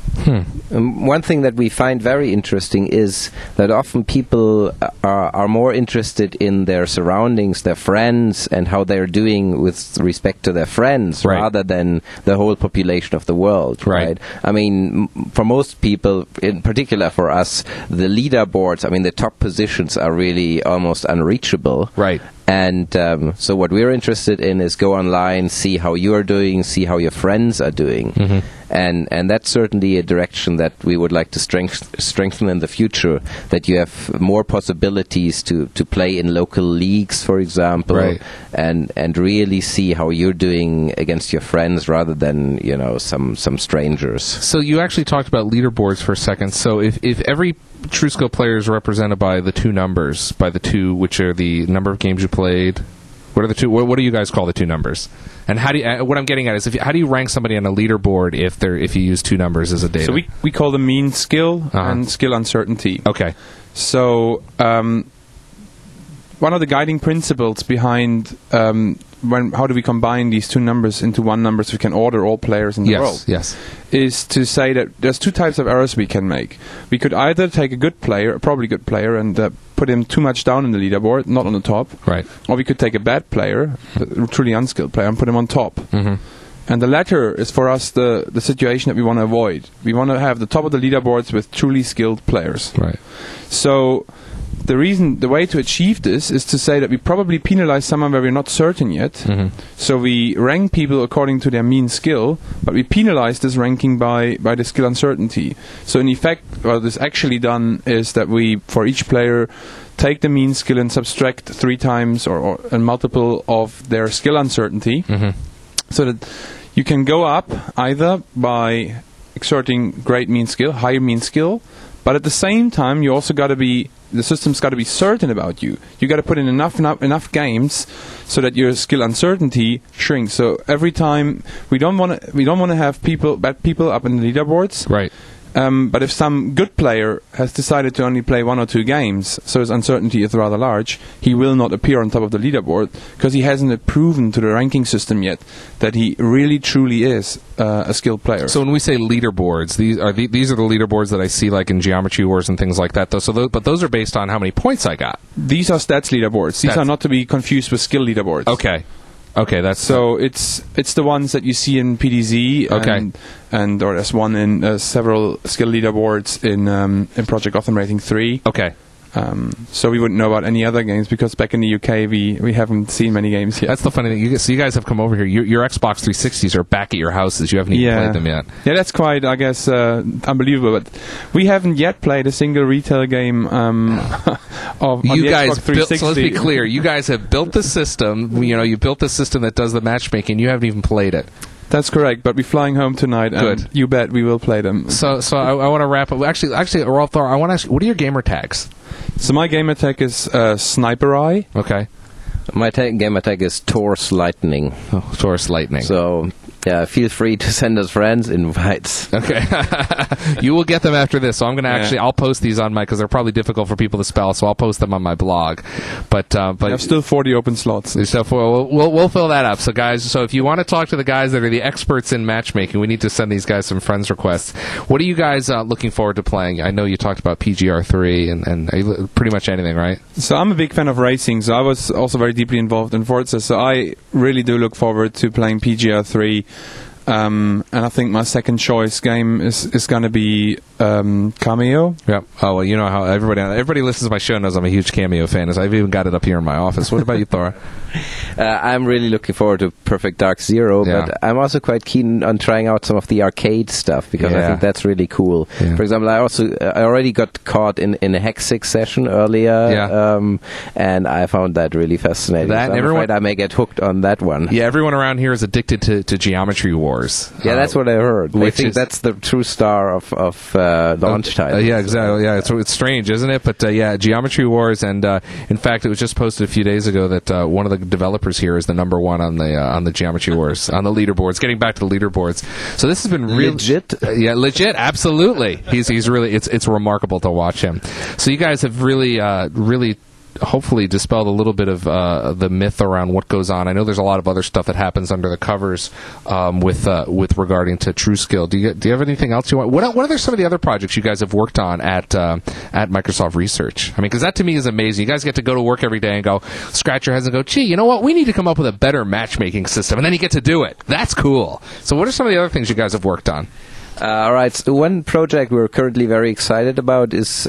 One thing that we find very interesting is that often people are more interested in their surroundings, their friends, and how they're doing with respect to their friends, rather than the whole population of the world. Right? I mean, for most people, in particular for us, the leaderboards, the top positions are really almost unreachable. Right. And so what we're interested in is go online, see how you're doing, see how your friends are doing. And that's certainly a direction that we would like to strengthen in the future, that you have more possibilities to play in local leagues, for example, and really see how you're doing against your friends rather than, some strangers. So you actually talked about leaderboards for a second. So if every True Skill player is represented by the two numbers, which are the number of games you played. What are the two? What do you guys call the two numbers? And how do you? What I'm getting at is, how do you rank somebody on a leaderboard if you use two numbers as a data? So we call them mean skill and skill uncertainty. Okay. So one of the guiding principles behind how do we combine these two numbers into one number so we can order all players in the world? Yes. Is to say that there's two types of errors we can make. We could either take a good player, a probably good player, and put him too much down in the leaderboard, not on the top. Right. Or we could take a bad player, a truly unskilled player, and put him on top. And the latter is for us the situation that we want to avoid. We want to have the top of the leaderboards with truly skilled players. Right. So the way to achieve this is to say that we probably penalize someone where we're not certain yet. Mm-hmm. So we rank people according to their mean skill, but we penalize this ranking by the skill uncertainty. So in effect, what is actually done is that we, for each player, take the mean skill and subtract 3 times or a multiple of their skill uncertainty, so that you can go up either by exerting great mean skill, higher mean skill, but at the same time you also got to be, the system's got to be certain about you. You got to put in enough games so that your skill uncertainty shrinks. So every time we don't want to have bad people up in the leaderboards. Right. But if some good player has decided to only play 1 or 2 games, so his uncertainty is rather large, he will not appear on top of the leaderboard because he hasn't proven to the ranking system yet that he really truly is a skilled player. So when we say leaderboards, these are the leaderboards that I see like in Geometry Wars and things like that. Though, but those are based on how many points I got. These are stats leaderboards. These are not to be confused with skill leaderboards. Okay, that's so it's the ones that you see in PDZ, and or there's one in several skill leaderboards in Project Gotham Rating 3. Okay. So we wouldn't know about any other games because back in the UK we haven't seen many games yet. That's the funny thing. So you guys have come over here. Your Xbox 360s are back at your houses. You haven't even played them yet. Yeah, that's quite, I guess, unbelievable. But we haven't yet played a single retail game of you the guys Xbox 360. So let's be clear. You guys have built the system. You built the system that does the matchmaking. You haven't even played it. That's correct, but we're flying home tonight, and Good. You bet we will play them. So I want to wrap up. Actually, Rolf, I want to ask you, what are your gamer tags? So my gamer tag is Sniper Eye. Okay. My gamer tag is Taurus Lightning. Oh, Taurus Lightning. So, yeah, feel free to send us friends invites. Okay. You will get them after this. So I'm going to I'll post these on because they're probably difficult for people to spell, so I'll post them on my blog. But I have still 40 open slots. So we'll fill that up. So guys, if you want to talk to the guys that are the experts in matchmaking, we need to send these guys some friends requests. What are you guys looking forward to playing? I know you talked about PGR3 and pretty much anything, right? So I'm a big fan of racing, so I was also very deeply involved in Forza, so I really do look forward to playing PGR3. And I think my second choice game is going to be Cameo. Yep. Oh, well, you know how everybody listens to my show knows I'm a huge Cameo fan. I've even got it up here in my office. What about you, Thora? I'm really looking forward to Perfect Dark Zero, but I'm also quite keen on trying out some of the arcade stuff because I think that's really cool. Yeah. For example, I already got caught in a Hexix session earlier, and I found that really fascinating. So I'm afraid I may get hooked on that one. Yeah, everyone around here is addicted to Geometry Wars. Yeah, that's what I heard. I think that's the true star of launch titles. Yeah, exactly. Yeah, it's strange, isn't it? But Geometry Wars, and in fact, it was just posted a few days ago that one of the developers here is the number one on the Geometry Wars on the leaderboards. Getting back to the leaderboards, so this has been really legit. Yeah, legit. Absolutely, he's really it's remarkable to watch him. So you guys have really hopefully dispelled a little bit of the myth around what goes on. I know there's a lot of other stuff that happens under the covers with regarding to TrueSkill. Do you have anything else you want? What are some of the other projects you guys have worked on at Microsoft Research? I mean, because that to me is amazing. You guys get to go to work every day and go scratch your heads and go, gee, you know what? We need to come up with a better matchmaking system, and then you get to do it. That's cool. So what are some of the other things you guys have worked on? All right. So one project we're currently very excited about is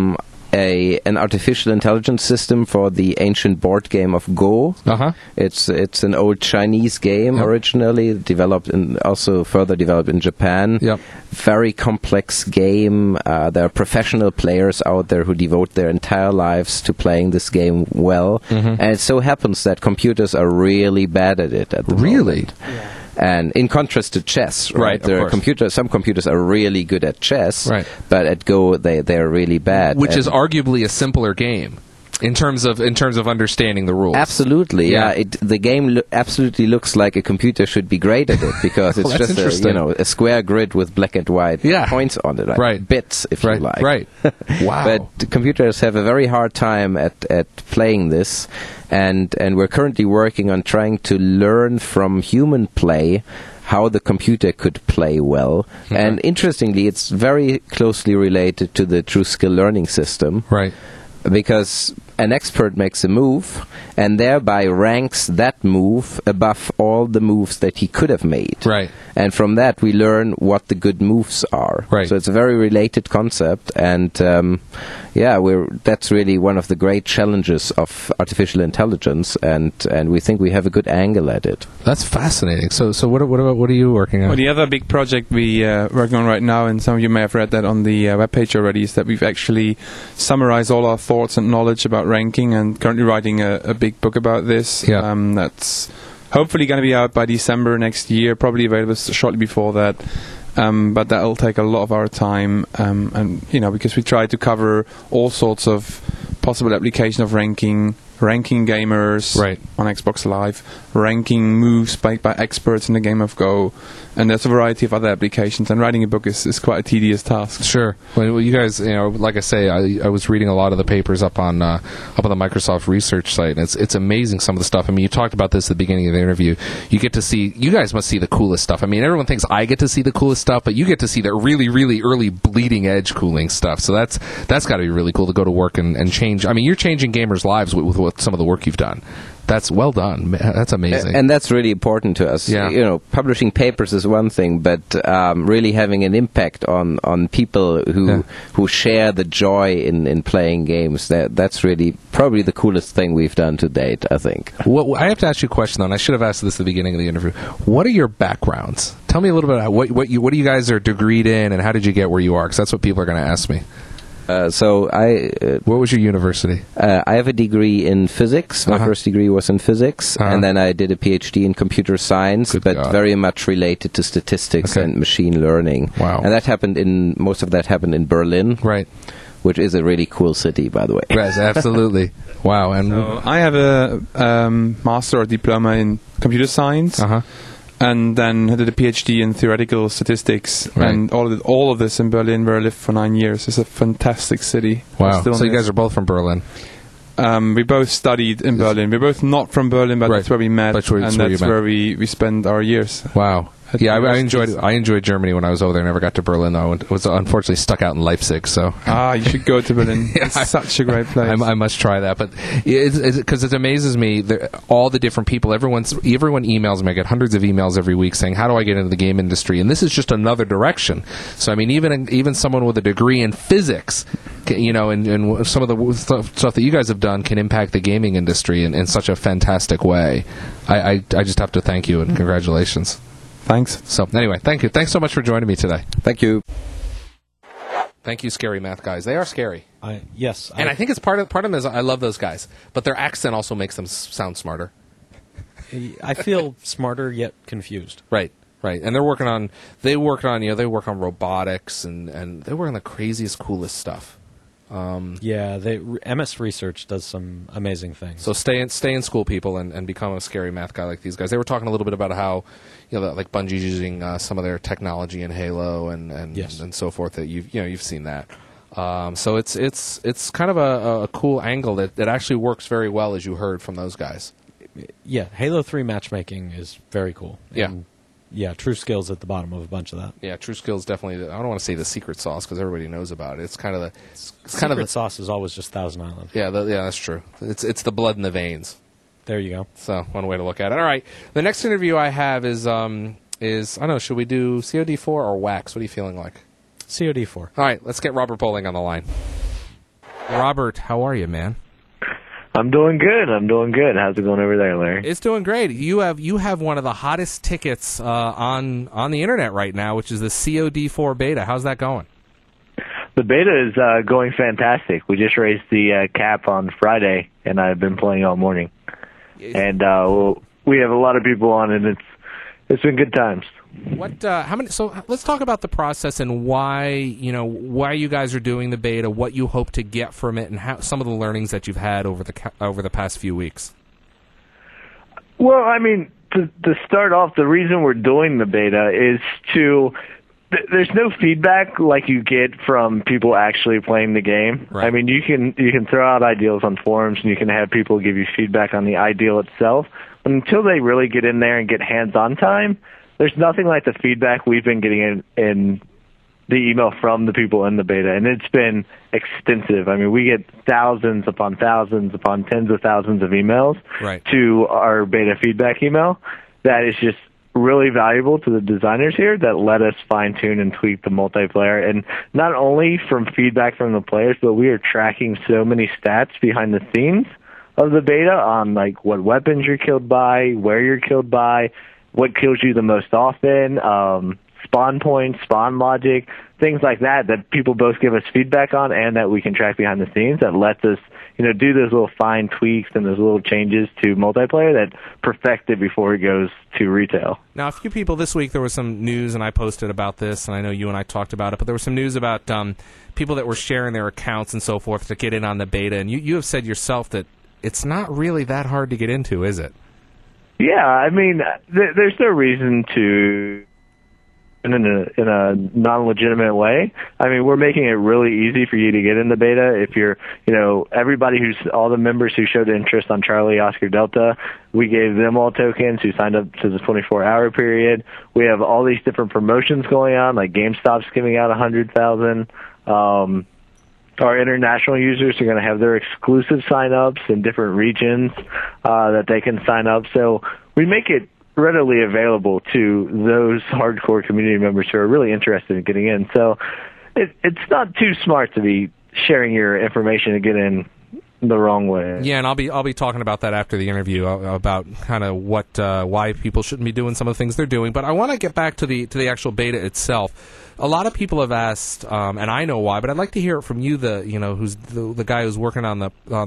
an artificial intelligence system for the ancient board game of Go. Uh-huh. It's an old Chinese game originally, developed and also further developed in Japan. Yep. Very complex game. There are professional players out there who devote their entire lives to playing this game well. Mm-hmm. And it so happens that computers are really bad at it at the moment. Yeah. And in contrast to chess, right? Some computers are really good at chess, right. But at Go they're really bad. Which is arguably a simpler game in terms of understanding the rules. Absolutely, yeah. The game absolutely looks like a computer should be great at it because it's just a square grid with black and white points on it, right? Bits, if you like. Right. Wow. But the computers have a very hard time at playing this. And we're currently working on trying to learn from human play how the computer could play well. Mm-hmm. And interestingly, it's very closely related to the TrueSkill learning system. Right. Because an expert makes a move and thereby ranks that move above all the moves that he could have made. Right. and from that we learn what the good moves are. Right. So it's a very related concept, and that's really one of the great challenges of artificial intelligence, and we think we have a good angle at it. That's fascinating. So what are you working on? Well, the other big project we working on right now, and some of you may have read that on the webpage already, is that we've actually summarized all our thoughts and knowledge about ranking, and currently writing a big book about this. Yeah. That's hopefully going to be out by December next year, probably available shortly before that. But that'll take a lot of our time, and because we try to cover all sorts of possible application of ranking gamers on Xbox Live, ranking moves by experts in the game of Go, and there's a variety of other applications. And writing a book is quite a tedious task. Sure. Well, you guys, like I say, I was reading a lot of the papers up on the Microsoft research site, and it's amazing some of the stuff. I mean, you talked about this at the beginning of the interview. You guys must see the coolest stuff. I mean, everyone thinks I get to see the coolest stuff, but you get to see the really, really early bleeding edge cooling stuff. So that's got to be really cool to go to work and change. I mean, you're changing gamers' lives with some of the work you've done. That's well done. That's amazing. And that's really important to us. Yeah. Publishing papers is one thing, but really having an impact on people who share the joy in playing games, that's really probably the coolest thing we've done to date, I think. Well, I have to ask you a question, though, and I should have asked this at the beginning of the interview. What are your backgrounds? Tell me a little bit about what you guys are degreed in, and how did you get where you are? Because that's what people are going to ask me. What was your university? I have a degree in physics. My first degree was in physics, and then I did a PhD in computer science, very much related to statistics and machine learning. Wow. And most of that happened in Berlin. Right. Which is a really cool city, by the way. Yes, absolutely. Wow. And so I have a master or diploma in computer science. And then I did a PhD in theoretical statistics, and all of this in Berlin, where I lived for 9 years. It's a fantastic city. Wow! So you guys are both from Berlin. We both studied in Berlin. We're both not from Berlin, but that's where we met, and that's where we spent our years. Wow. Yeah, I enjoyed Germany when I was over there. I never got to Berlin, though. I was unfortunately stuck out in Leipzig. So you should go to Berlin. It's such a great place. I must try that. But because it amazes me, all the different people. Everyone emails me. I get hundreds of emails every week saying, "How do I get into the game industry?" And this is just another direction. So I mean, even someone with a degree in physics, and some of the stuff that you guys have done can impact the gaming industry in such a fantastic way. I just have to thank you and congratulations. Thanks. So anyway, thank you. Thanks so much for joining me today. Thank you. Thank you, Scary Math guys. They are scary. Yes. And I think it's part of them is I love those guys, but their accent also makes them sound smarter. I feel smarter yet confused. Right. And they work on robotics and they work on the craziest, coolest stuff. MS Research does some amazing things. So stay in school, people, and become a scary math guy like these guys. They were talking a little bit about how, like Bungie's using some of their technology in Halo and so forth. That you've seen that. So it's kind of a cool angle that actually works very well, as you heard from those guys. Yeah, Halo 3 matchmaking is very cool. And True Skill's at the bottom of a bunch of that. Yeah, True Skill's definitely. I don't want to say the secret sauce because everybody knows about it. It's kind of the secret sauce is always just Thousand Island. Yeah, that's true. It's the blood in the veins. There you go. So one way to look at it. All right, the next interview I have is I don't know. Should we do COD4 or Wax? What are you feeling like? COD4. All right, let's get Robert Bowling on the line. Robert, how are you, man? I'm doing good. How's it going over there, Larry? It's doing great. You have one of the hottest tickets on the internet right now, which is the COD4 beta. How's that going? The beta is going fantastic. We just raised the cap on Friday, and I've been playing all morning. And we have a lot of people on, and it's been good times. How many? So let's talk about the process and why you guys are doing the beta, what you hope to get from it, and how some of the learnings that you've had over the past few weeks. Well, I mean, to start off, the reason we're doing the beta is there's no feedback like you get from people actually playing the game. Right. I mean, you can throw out ideals on forums and you can have people give you feedback on the ideal itself. But until they really get in there and get hands-on time, there's nothing like the feedback we've been getting in the email from the people in the beta, and it's been extensive. I mean, we get thousands upon tens of thousands of emails right. to our beta feedback email. That is just really valuable to the designers here that let us fine-tune and tweak the multiplayer. And not only from feedback from the players, but we are tracking so many stats behind the scenes of the beta on like what weapons you're killed by, where you're killed by, what kills you the most often, spawn points, spawn logic, things like that people both give us feedback on and that we can track behind the scenes that lets us, do those little fine tweaks and those little changes to multiplayer that perfect it before it goes to retail. Now, a few people this week, there was some news, and I posted about this, and I know you and I talked about it, but there was some news about people that were sharing their accounts and so forth to get in on the beta, and you have said yourself that it's not really that hard to get into, is it? Yeah, I mean, there's no reason to in a non-legitimate way. I mean, we're making it really easy for you to get in the beta. If you're, all the members who showed interest on Charlie Oscar Delta, we gave them all tokens who signed up to the 24-hour period. We have all these different promotions going on, like GameStop's giving out 100,000. Our international users are going to have their exclusive sign-ups in different regions that they can sign up. So we make it readily available to those hardcore community members who are really interested in getting in. So it's not too smart to be sharing your information to get in the wrong way. Yeah, and I'll be talking about that after the interview about kind of why people shouldn't be doing some of the things they're doing. But I want to get back to the actual beta itself. A lot of people have asked, and I know why, but I'd like to hear it from you, who's the guy who's working on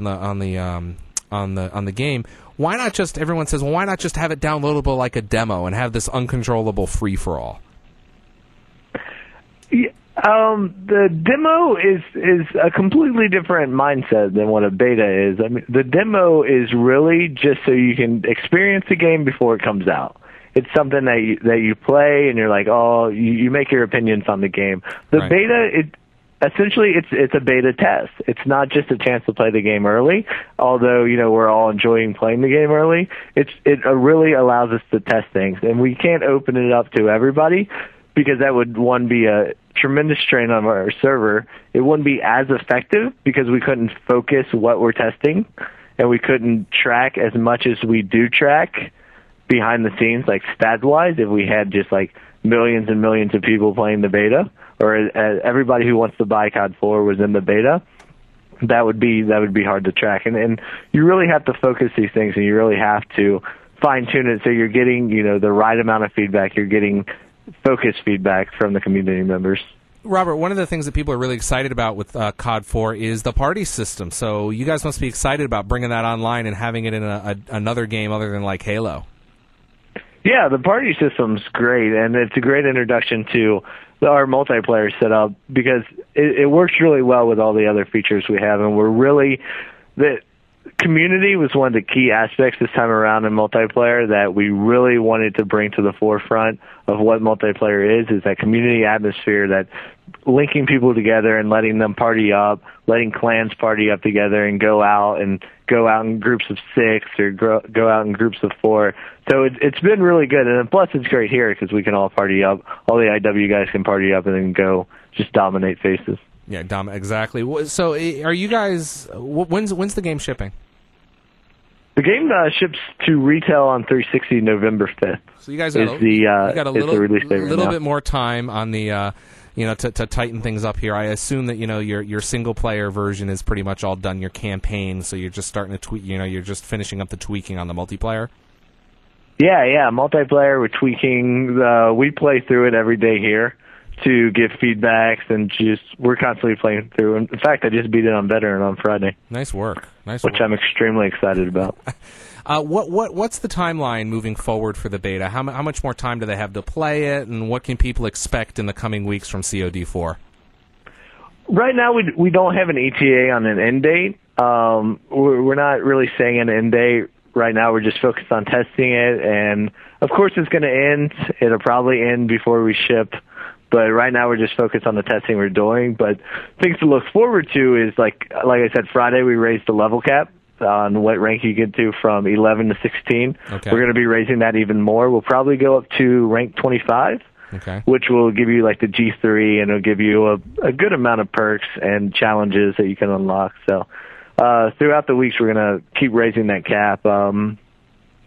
the game. Why not just, everyone says, well, why not just have it downloadable like a demo and have this uncontrollable free-for-all? Yeah, the demo is a completely different mindset than what a beta is. I mean, the demo is really just so you can experience the game before it comes out. It's something that you play and you're like, you make your opinions on the game. The right. beta, essentially, it's a beta test. It's not just a chance to play the game early, although, we're all enjoying playing the game early. It really allows us to test things, and we can't open it up to everybody because that would, one, be a tremendous strain on our server. It wouldn't be as effective because we couldn't focus what we're testing, and we couldn't track as much as we do track behind the scenes, like stats-wise, if we had just like millions and millions of people playing the beta, or everybody who wants to buy COD 4 was in the beta, that would be hard to track. And you really have to focus these things, and you really have to fine-tune it so you're getting, the right amount of feedback. You're getting focused feedback from the community members. Robert, one of the things that people are really excited about with COD 4 is the party system. So you guys must be excited about bringing that online and having it in another game other than like Halo. Yeah, the party system's great, and it's a great introduction to our multiplayer setup because it works really well with all the other features we have, and the community was one of the key aspects this time around in multiplayer that we really wanted to bring to the forefront of what multiplayer is that community atmosphere, that linking people together and letting them party up, letting clans party up together and go out in groups of 6 or go out in groups of 4. So it's been really good, and plus it's great here because we can all party up. All the IW guys can party up and then go just dominate faces. Yeah, exactly. So are you guys, when's the game shipping? The game ships to retail on 360 November 5th. So you guys got a little bit more time on the to tighten things up here. I assume that your single player version is pretty much all done, your campaign, so you're just starting to tweak, you're just finishing up the tweaking on the multiplayer. Yeah, multiplayer, we're tweaking. We play through it every day here to give feedbacks, and we're constantly playing through. In fact, I just beat it on Veteran on Friday. Nice work. Which I'm extremely excited about. What's the timeline moving forward for the beta? How much more time do they have to play it, and what can people expect in the coming weeks from COD4? Right now, we don't have an ETA on an end date. We're not really saying an end date. Right now, we're just focused on testing it, and of course, it's going to end. It'll probably end before we ship. But right now we're just focused on the testing we're doing. But things to look forward to is, like I said, Friday we raised the level cap on what rank you get to from 11 to 16. Okay. We're going to be raising that even more. We'll probably go up to rank 25, which will give you like the G3, and it'll give you a good amount of perks and challenges that you can unlock. So throughout the weeks we're going to keep raising that cap.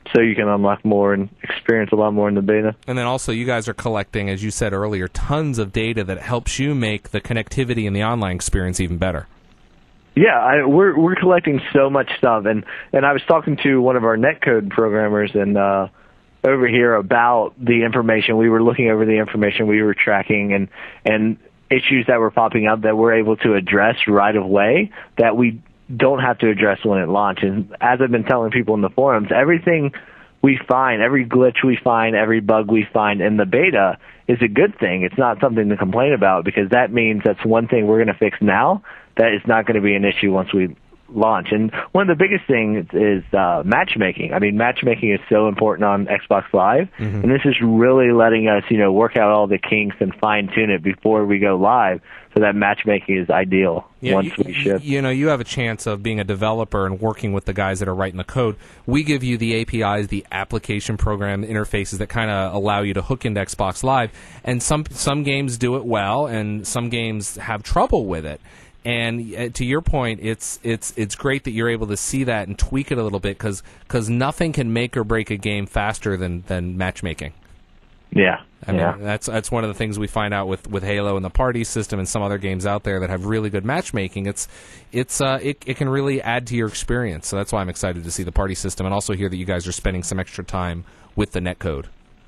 so you can unlock more and experience a lot more in the beta. And then also you guys are collecting, as you said earlier, tons of data that helps you make the connectivity and the online experience even better. Yeah, we're collecting so much stuff, and I was talking to one of our netcode programmers and over here about the information. We were looking over the information we were tracking and issues that were popping up that we're able to address right away that we don't have to address when it launches. And as I've been telling people in the forums, everything we find, every glitch we find, every bug we find in the beta is a good thing. It's not something to complain about, because that means that's one thing we're going to fix now that is not going to be an issue once we launch. And one of the biggest things is matchmaking. I mean, matchmaking is so important on Xbox Live, and this is really letting us, work out all the kinks and fine-tune it before we go live, so that matchmaking is ideal once we ship. You have a chance of being a developer and working with the guys that are writing the code. We give you the APIs, the application program interfaces that kind of allow you to hook into Xbox Live, and some games do it well, and some games have trouble with it. And to your point, it's great that you're able to see that and tweak it a little bit, because nothing can make or break a game faster than matchmaking. Yeah. I mean, that's one of the things we find out with Halo and the party system and some other games out there that have really good matchmaking. It can really add to your experience. So that's why I'm excited to see the party system, and also hear that you guys are spending some extra time with the netcode.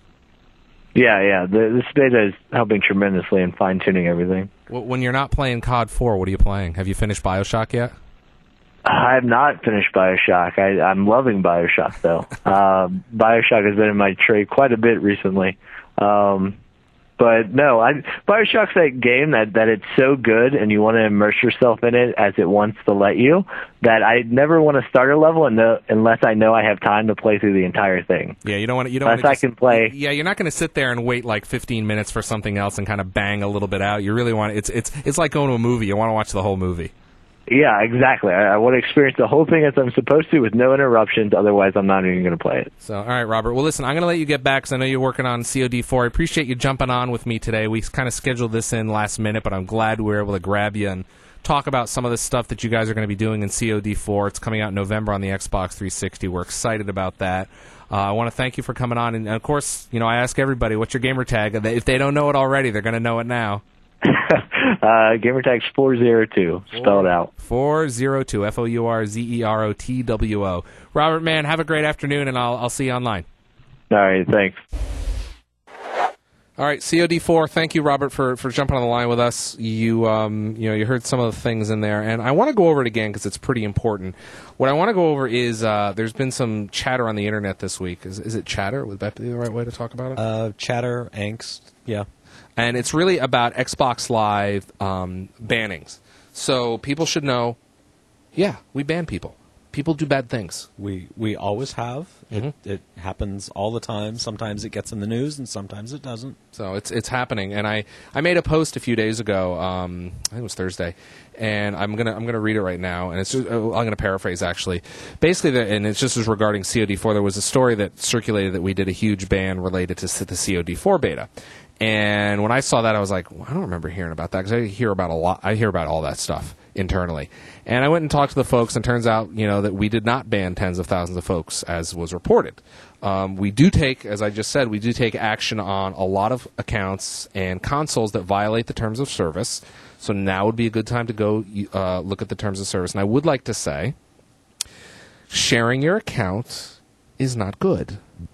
Yeah. This beta is helping tremendously in fine-tuning everything. Well, when you're not playing COD 4, what are you playing? Have you finished BioShock yet? I have not finished BioShock. I'm loving BioShock, though. BioShock has been in my tray quite a bit recently. But no, BioShock's that game that it's so good and you want to immerse yourself in it as it wants to let you, that I never want to start a level unless I know I have time to play through the entire thing. Yeah, you don't want to. Unless I can play. Yeah, you're not going to sit there and wait like 15 minutes for something else and kind of bang a little bit out. You really want it's like going to a movie. You want to watch the whole movie. Yeah, exactly. I want to experience the whole thing as I'm supposed to, with no interruptions. Otherwise, I'm not even going to play it. So, all right, Robert. Well, listen, I'm going to let you get back because I know you're working on COD4. I appreciate you jumping on with me today. We kind of scheduled this in last minute, but I'm glad we were able to grab you and talk about some of the stuff that you guys are going to be doing in COD4. It's coming out in November on the Xbox 360. We're excited about that. I want to thank you for coming on. And, of course, I ask everybody, what's your gamer tag? If they don't know it already, they're going to know it now. Gamertag's 402, spelled out. 402, FOURZEROTWO. Robert, man, have a great afternoon, and I'll see you online. All right, thanks. All right, COD4. Thank you, Robert, for jumping on the line with us. You heard some of the things in there, and I want to go over it again because it's pretty important. What I want to go over is there's been some chatter on the internet this week. Is it chatter? Would that be the right way to talk about it? Chatter, angst, yeah. And it's really about Xbox Live bannings. So people should know, yeah, we ban people. People do bad things. We always have. Mm-hmm. It happens all the time. Sometimes it gets in the news, and sometimes it doesn't. So it's happening. And I made a post a few days ago. I think it was Thursday, and I'm gonna read it right now. And it's just, I'm gonna paraphrase actually. Basically, and it's just as regarding COD4. There was a story that circulated that we did a huge ban related to the COD4 beta. And when I saw that, I was like, well, I don't remember hearing about that, because I hear about all that stuff internally. And I went and talked to the folks, and turns out, that we did not ban tens of thousands of folks, as was reported. We do take, as I just said, action on a lot of accounts and consoles that violate the terms of service. So now would be a good time to go look at the terms of service. And I would like to say, sharing your account is not good.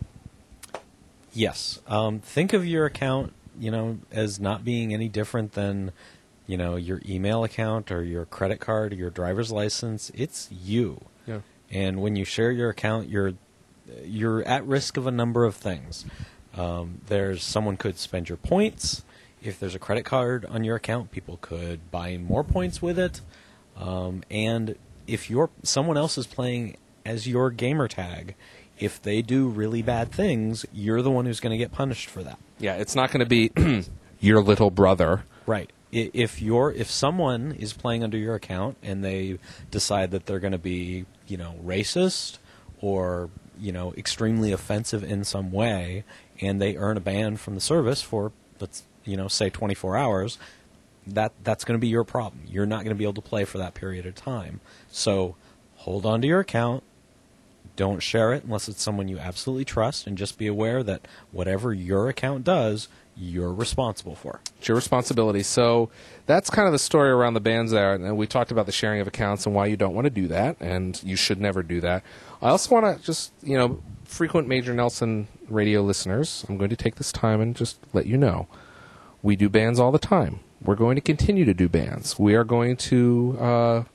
Yes. Think of your account, as not being any different than, your email account or your credit card or your driver's license. It's you. Yeah. And when you share your account, you're at risk of a number of things. Someone could spend your points. If there's a credit card on your account, people could buy more points with it. And if someone else is playing as your gamer tag, if they do really bad things, you're the one who's going to get punished for that. Yeah, it's not going to be your little brother. Right. If someone is playing under your account and they decide that they're going to be, racist or, extremely offensive in some way, and they earn a ban from the service for, let's, say 24 hours, that's going to be your problem. You're not going to be able to play for that period of time. So hold on to your account. Don't share it unless it's someone you absolutely trust, and just be aware that whatever your account does, you're responsible for. It's your responsibility. So that's kind of the story around the bans there. And we talked about the sharing of accounts and why you don't want to do that, and you should never do that. I also want to just, frequent Major Nelson radio listeners, I'm going to take this time and just let you know, we do bans all the time. We're going to continue to do bans. We are going to...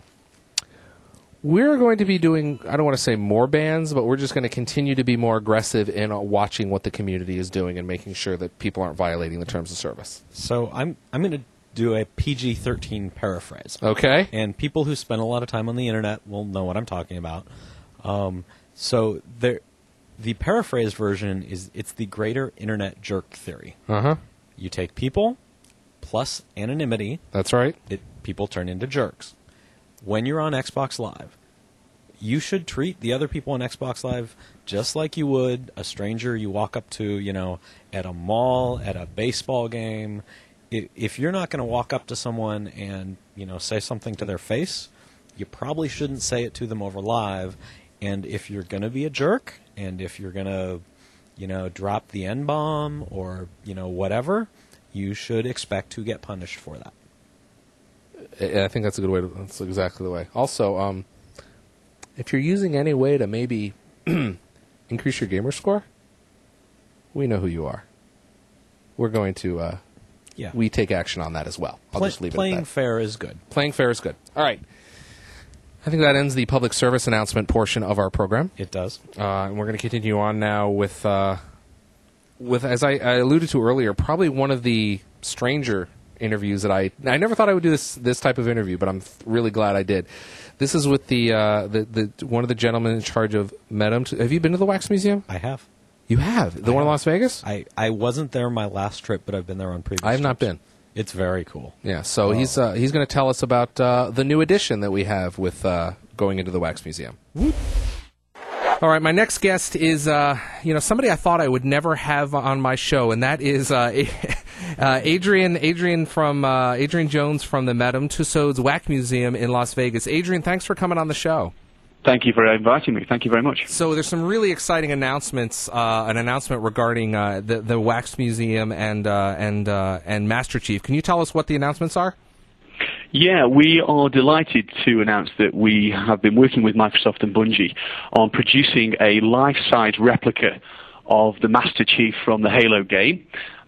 We're going to be doing, I don't want to say more bans, but we're just going to continue to be more aggressive in watching what the community is doing and making sure that people aren't violating the terms of service. So I'm going to do a PG-13 paraphrase. Okay. And people who spend a lot of time on the internet will know what I'm talking about. So the paraphrase version it's the greater internet jerk theory. Uh-huh. You take people plus anonymity. That's right. People turn into jerks. When you're on Xbox Live, you should treat the other people on Xbox Live just like you would a stranger you walk up to, at a mall, at a baseball game. If you're not going to walk up to someone and, say something to their face, you probably shouldn't say it to them over live. And if you're going to be a jerk, and if you're going to, drop the N-bomb or, whatever, you should expect to get punished for that. I think that's a good way. That's exactly the way. Also, if you're using any way to maybe increase your gamer score, we know who you are. We're going to, we take action on that as well. I'll just leave it at that. Playing fair is good. Playing fair is good. All right. I think that ends the public service announcement portion of our program. It does. And we're going to continue on now with as I alluded to earlier, probably one of the stranger interviews that I never thought I would do this type of interview, but I'm really glad I did. This is with the one of the gentlemen in charge of Medum. Have you been to the Wax Museum? I have. You have? The one in Las Vegas? I wasn't there my last trip, but I've been there on previous I have not trips. been. It's very cool. Yeah, so he's going to tell us about the new edition that we have with going into the Wax Museum. All right, my next guest is somebody I thought I would never have on my show, and that is Adrian Jones from the Madame Tussauds Wax Museum in Las Vegas. Adrian, thanks for coming on the show. Thank you for inviting me. Thank you very much. So there's some really exciting announcements. An announcement regarding the Wax Museum and Master Chief. Can you tell us what the announcements are? Yeah, we are delighted to announce that we have been working with Microsoft and Bungie on producing a life-size replica of the Master Chief from the Halo game.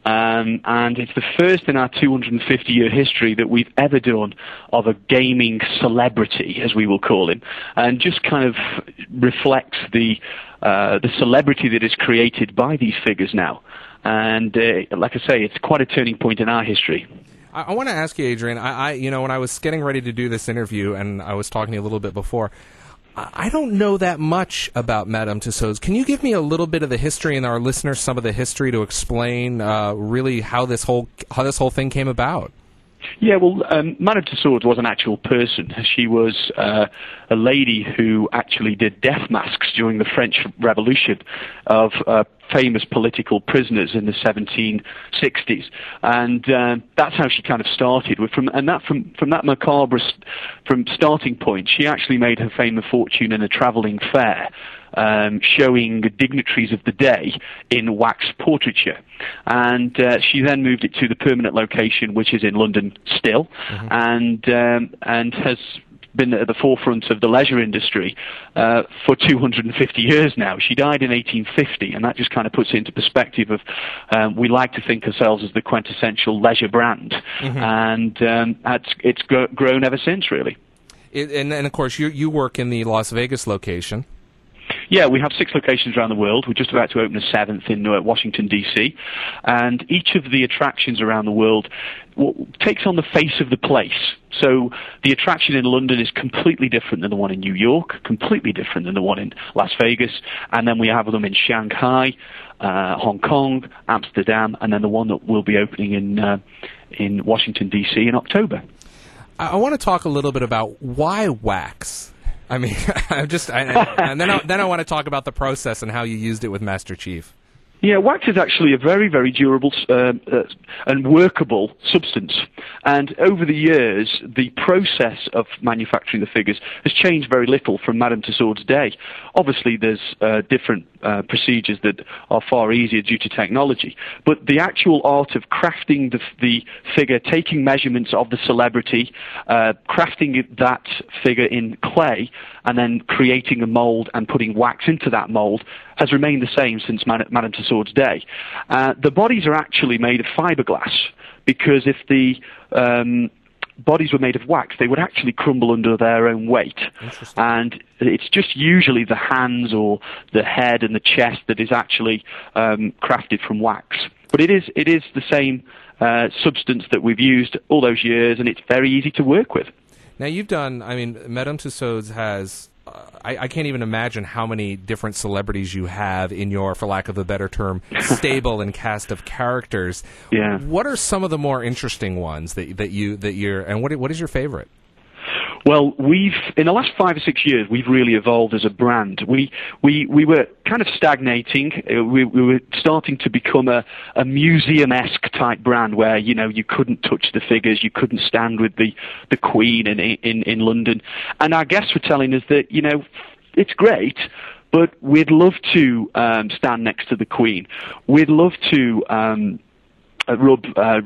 And it's the first in our 250-year history that we've ever done of a gaming celebrity, as we will call him, and just kind of reflects the celebrity that is created by these figures now. And like I say, it's quite a turning point in our history. I want to ask you, Adrian, when I was getting ready to do this interview, and I was talking to you a little bit before, I don't know that much about Madame Tussauds. Can you give me a little bit of the history and our listeners some of the history to explain really how this whole thing came about? Yeah, well, Madame Tussauds was an actual person. She was a lady who actually did death masks during the French Revolution of famous political prisoners in the 1760s, and that's how she kind of started. From that macabre from starting point, she actually made her fame and fortune in a travelling fair. Showing dignitaries of the day in wax portraiture. And she then moved it to the permanent location, which is in London still, and has been at the forefront of the leisure industry for 250 years now. She died in 1850, and that just kind of puts it into perspective of we like to think ourselves as the quintessential leisure brand, and it's grown ever since, really. And of course, you work in the Las Vegas location. Yeah, we have 6 locations around the world. We're just about to open a 7th in Washington, D.C. And each of the attractions around the world takes on the face of the place. So the attraction in London is completely different than the one in New York, completely different than the one in Las Vegas. And then we have them in Shanghai, Hong Kong, Amsterdam, and then the one that will be opening in Washington, D.C. in October. I want to talk a little bit about why wax. I mean, and then I want to talk about the process and how you used it with Master Chief. Yeah, wax is actually a very, very durable and workable substance. And over the years, the process of manufacturing the figures has changed very little from Madame Tussauds' day. Obviously, there's different procedures that are far easier due to technology. But the actual art of crafting the figure, taking measurements of the celebrity, crafting that figure in clay, and then creating a mold and putting wax into that mold has remained the same since Madame Tussauds' day. The bodies are actually made of fiberglass, because if the bodies were made of wax, they would actually crumble under their own weight. And it's just usually the hands or the head and the chest that is actually crafted from wax. But it is the same substance that we've used all those years, and it's very easy to work with. Now, you've done, I mean, Madame Tussauds has, I can't even imagine how many different celebrities you have in your, for lack of a better term, stable and cast of characters. Yeah. What are some of the more interesting ones that you're, and what is your favorite? Well, in the last 5 or 6 years, we've really evolved as a brand. We were kind of stagnating. We were starting to become a museum-esque type brand where, you know, you couldn't touch the figures, you couldn't stand with the Queen in London. And our guests were telling us that, you know, it's great, but we'd love to stand next to the Queen. We'd love to rub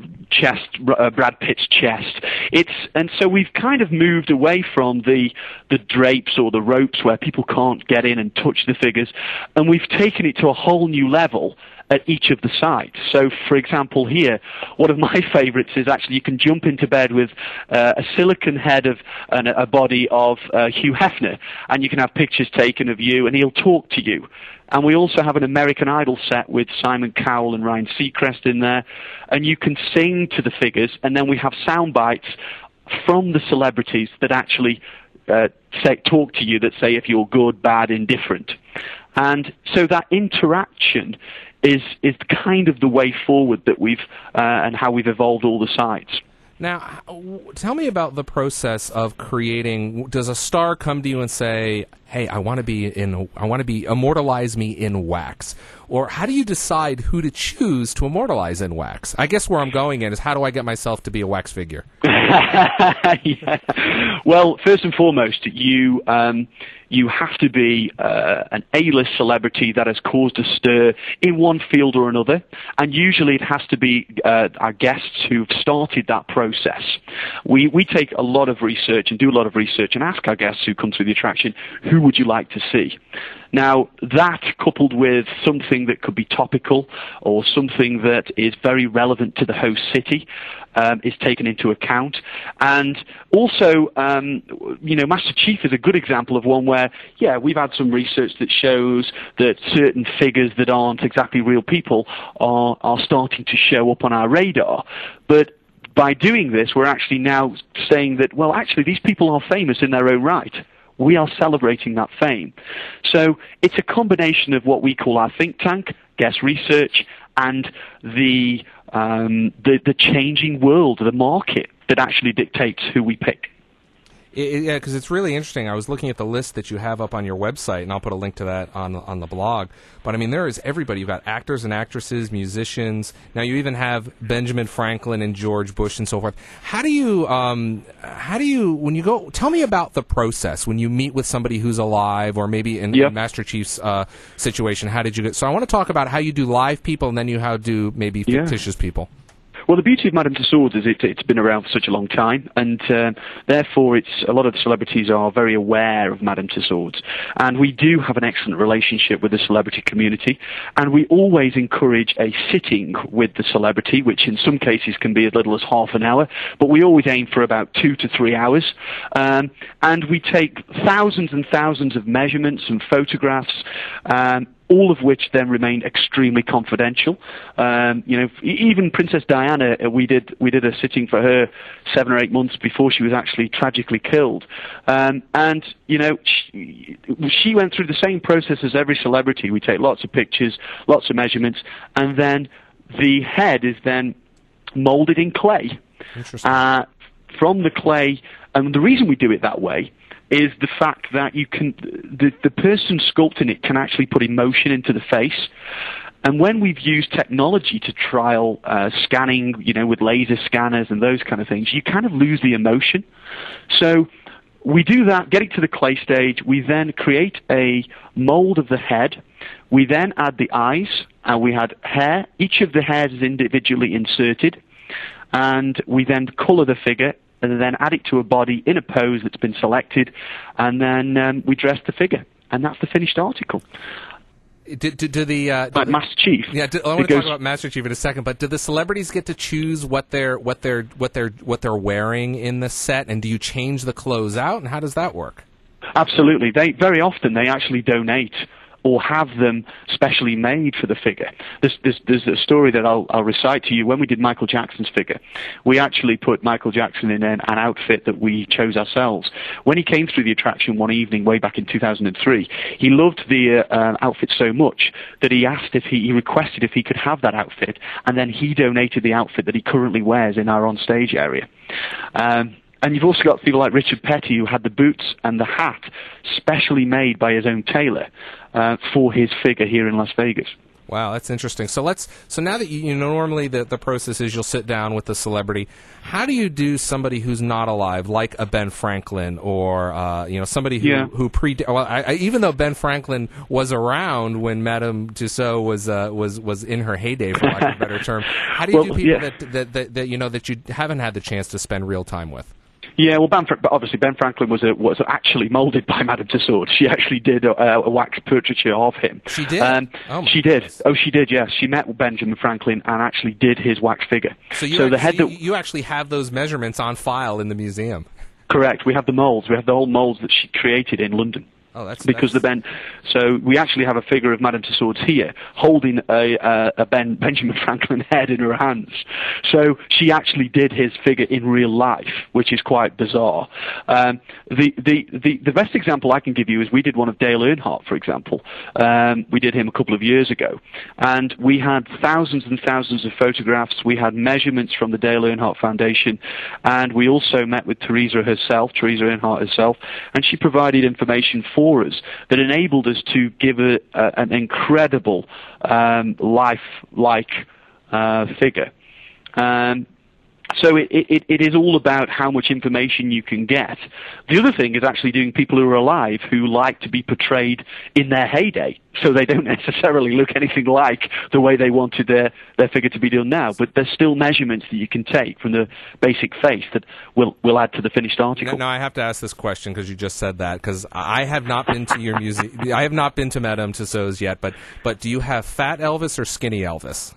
Brad Pitt's chest. And so we've kind of moved away from the drapes or the ropes where people can't get in and touch the figures, and we've taken it to a whole new level at each of the sites. So, for example, here, one of my favorites is actually you can jump into bed with a silicone head of a body of Hugh Hefner, and you can have pictures taken of you, and he'll talk to you. And we also have an American Idol set with Simon Cowell and Ryan Seacrest in there, and you can sing to the figures, and then we have sound bites from the celebrities that actually talk to you, that say if you're good, bad, indifferent. And so that interaction is kind of the way forward that we've and how we've evolved all the sites. Now, tell me about the process of creating. Does a star come to you and say, "Hey, I want to be immortalize me in wax," or how do you decide who to choose to immortalize in wax? I guess where I'm going in is, how do I get myself to be a wax figure? Yeah. Well, first and foremost, you have to be an A-list celebrity that has caused a stir in one field or another, and usually it has to be our guests who've started that process. We take a lot of research and do a lot of research and ask our guests who come through the attraction, who would you like to see? Now, that coupled with something that could be topical or something that is very relevant to the host city is taken into account. And also, Master Chief is a good example of one where, yeah, we've had some research that shows that certain figures that aren't exactly real people are starting to show up on our radar. But by doing this, we're actually now saying that, well, actually, these people are famous in their own right. We are celebrating that fame. So it's a combination of what we call our think tank, guest research, and the changing world, the market that actually dictates who we pick. Yeah, because it's really interesting. I was looking at the list that you have up on your website, and I'll put a link to that on the blog. But I mean, there is everybody. You've got actors and actresses, musicians. Now you even have Benjamin Franklin and George Bush and so forth. How do you when you go? Tell me about the process when you meet with somebody who's alive, or maybe in Master Chief's situation. How did you get? So I want to talk about how you do live people, and then how do maybe fictitious people. Well, the beauty of Madame Tussauds is it's been around for such a long time, and therefore a lot of the celebrities are very aware of Madame Tussauds. And we do have an excellent relationship with the celebrity community, and we always encourage a sitting with the celebrity, which in some cases can be as little as half an hour, but we always aim for about 2 to 3 hours. And we take thousands and thousands of measurements and photographs, all of which then remain extremely confidential. Even Princess Diana, we did a sitting for her 7 or 8 months before she was actually tragically killed. She went through the same process as every celebrity. We take lots of pictures, lots of measurements, and then the head is then molded in clay. Interesting. From the clay, and the reason we do it that way is the fact that you can, the person sculpting it can actually put emotion into the face. And when we've used technology to trial scanning, with laser scanners and those kind of things, you kind of lose the emotion. So we do that, get it to the clay stage. We then create a mold of the head. We then add the eyes, and we had hair. Each of the hairs is individually inserted. And we then color the figure, and then add it to a body in a pose that's been selected, and then we dress the figure. And that's the finished article. Master Chief. Yeah, I want to talk about Master Chief in a second. But do the celebrities get to choose what they're wearing in the set, and do you change the clothes out, and how does that work? Absolutely. Very often they actually donate or have them specially made for the figure. There's a story that I'll recite to you. When we did Michael Jackson's figure, we actually put Michael Jackson in an outfit that we chose ourselves. When he came through the attraction one evening way back in 2003, he loved the outfit so much that he requested if he could have that outfit, and then he donated the outfit that he currently wears in our on-stage area. And you've also got people like Richard Petty, who had the boots and the hat specially made by his own tailor for his figure here in Las Vegas. Wow, that's interesting. So now that you know, normally the process is you'll sit down with the celebrity. How do you do somebody who's not alive, like a Ben Franklin, or somebody who even though Ben Franklin was around when Madame Tussauds was in her heyday, for lack of a better term, how do you do people that you haven't had the chance to spend real time with? Yeah, well, obviously Ben Franklin was actually molded by Madame Tussauds. She actually did a wax portraiture of him. She did? She did. Oh, she did, yes. She met with Benjamin Franklin and actually did his wax figure. So you actually have those measurements on file in the museum? Correct. We have the molds. We have the whole molds that she created in London. Oh, that's So we actually have a figure of Madame Tussauds here holding a Benjamin Franklin head in her hands. So she actually did his figure in real life, which is quite bizarre. The best example I can give you is we did one of Dale Earnhardt, for example. We did him a couple of years ago, and we had thousands and thousands of photographs. We had measurements from the Dale Earnhardt Foundation, and we also met with Teresa Earnhardt herself, and she provided information for us that enabled us to give an incredible life-like figure. So it is all about how much information you can get. The other thing is actually doing people who are alive who like to be portrayed in their heyday, so they don't necessarily look anything like the way they wanted their figure to be done now. But there's still measurements that you can take from the basic face that will add to the finished article. Now I have to ask this question because you just said that, because I have not been to your museum. I have not been to Madame Tussauds yet, but do you have Fat Elvis or Skinny Elvis?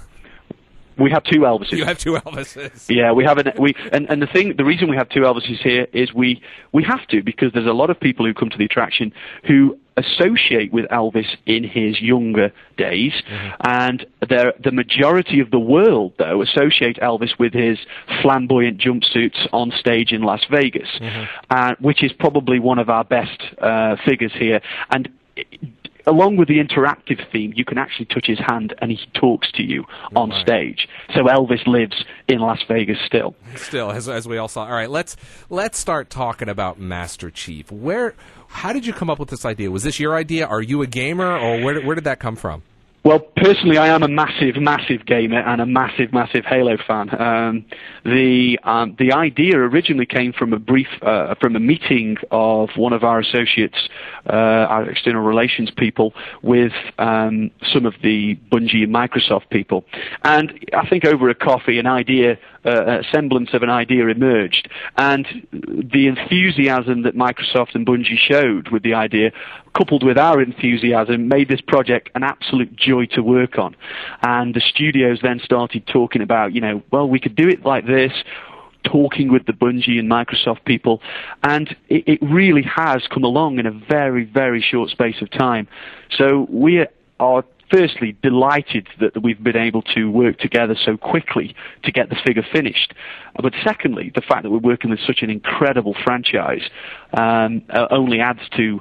We have two Elvises. You have two Elvises. Yeah, we have the reason we have two Elvises here is we have to, because there's a lot of people who come to the attraction who associate with Elvis in his younger days, and the majority of the world, though, associate Elvis with his flamboyant jumpsuits on stage in Las Vegas, which is probably one of our best figures here. And along with the interactive theme, you can actually touch his hand and he talks to you on stage. So Elvis lives in Las Vegas still. Still, as we all saw. All right, let's start talking about Master Chief. How did you come up with this idea? Was this your idea? Are you a gamer, or where did that come from? Well, personally, I am a massive, massive gamer and a massive, massive Halo fan. The idea originally came from from a meeting of one of our associates, our external relations people, with some of the Bungie and Microsoft people. And I think over a coffee, a semblance of an idea emerged. And the enthusiasm that Microsoft and Bungie showed with the idea, coupled with our enthusiasm, made this project an absolute joy to work on. And the studios then started talking about, we could do it like this, talking with the Bungie and Microsoft people, and it really has come along in a very, very short space of time. So we are firstly delighted that we've been able to work together so quickly to get the figure finished. But secondly, the fact that we're working with such an incredible franchise only adds to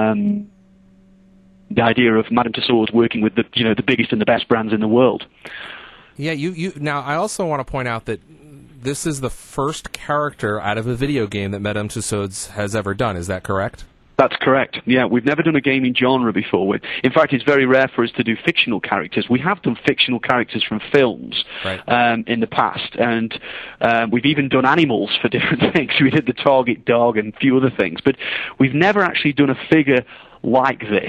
the idea of Madame Tussauds working with the biggest and the best brands in the world. Yeah, now I also want to point out that this is the first character out of a video game that Madame Tussauds has ever done. Is that correct? That's correct. Yeah, we've never done a gaming genre before. In fact, it's very rare for us to do fictional characters. We have done fictional characters from films in the past, and we've even done animals for different things. We did the Target dog and a few other things, but we've never actually done a figure like this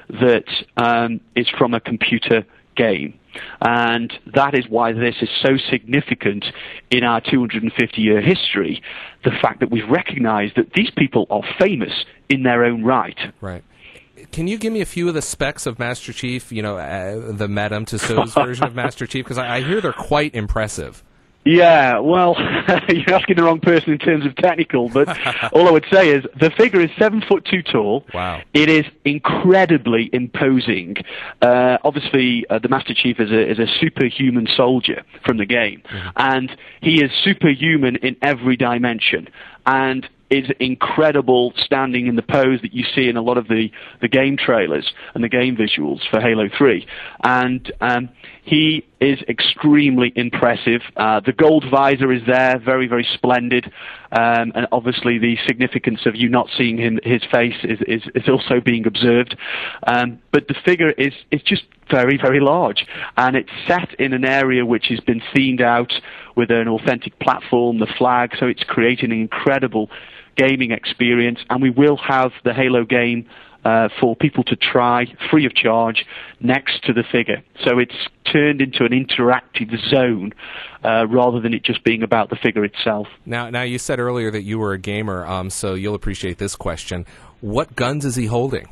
that is from a computer game. And that is why this is so significant in our 250-year history, the fact that we've recognized that these people are famous in their own right. Right. Can you give me a few of the specs of Master Chief, the Madame Tussauds version of Master Chief? Because I hear they're quite impressive. Yeah, well, you're asking the wrong person in terms of technical, but all I would say is the figure is 7'2" tall. Wow. It is incredibly imposing. Obviously, the Master Chief is a superhuman soldier from the game, and he is superhuman in every dimension, and is incredible standing in the pose that you see in a lot of the game trailers and the game visuals for Halo 3. And he is extremely impressive. The gold visor is there, very, very splendid. And obviously the significance of you not seeing his face is also being observed. But the figure is just very, very large. And it's set in an area which has been themed out with an authentic platform, the flag, so it's creating an incredible gaming experience, and we will have the Halo game for people to try free of charge next to the figure. So it's turned into an interactive zone rather than it just being about the figure itself. Now you said earlier that you were a gamer, so you'll appreciate this question. What guns is he holding?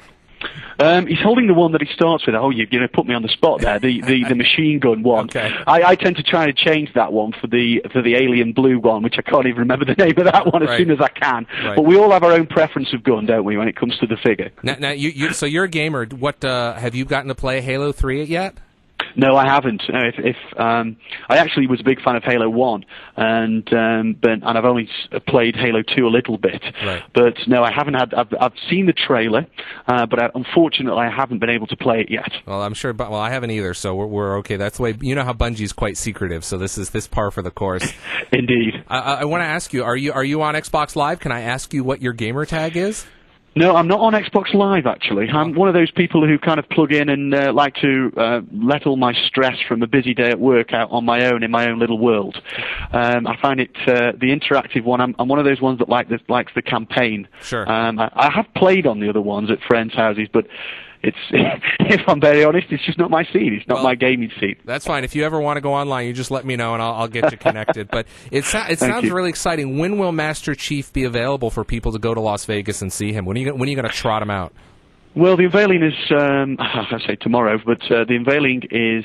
He's holding the one that he starts with. Oh, you're going to put me on the spot there. The machine gun one. Okay. I tend to try to change that one for the alien blue one, which I can't even remember the name of that one as soon as I can. Right. But we all have our own preference of gun, don't we, when it comes to the figure? Now so you're a gamer. What have you gotten to play Halo 3 yet? No, I haven't. I actually was a big fan of Halo 1, and I've only played Halo 2 a little bit. Right. But no, I haven't had. I've seen the trailer, but unfortunately, I haven't been able to play it yet. Well, I'm sure. Well, I haven't either, so we're okay. That's the way. You know how Bungie's quite secretive, so this is par for the course. Indeed. I want to ask you: Are you on Xbox Live? Can I ask you what your gamer tag is? No, I'm not on Xbox Live, actually. I'm one of those people who kind of plug in and like to let all my stress from a busy day at work out on my own in my own little world. I find it the interactive one. I'm one of those ones that likes the campaign. Sure. I have played on the other ones at friends' houses, but it's if I'm very honest, it's just not my scene. It's not my gaming scene. That's fine. If you ever want to go online, you just let me know and I'll get you connected. But it sounds really exciting. When will Master Chief be available for people to go to Las Vegas and see him? When are you going to trot him out? Well, the unveiling is, I say tomorrow, but the unveiling is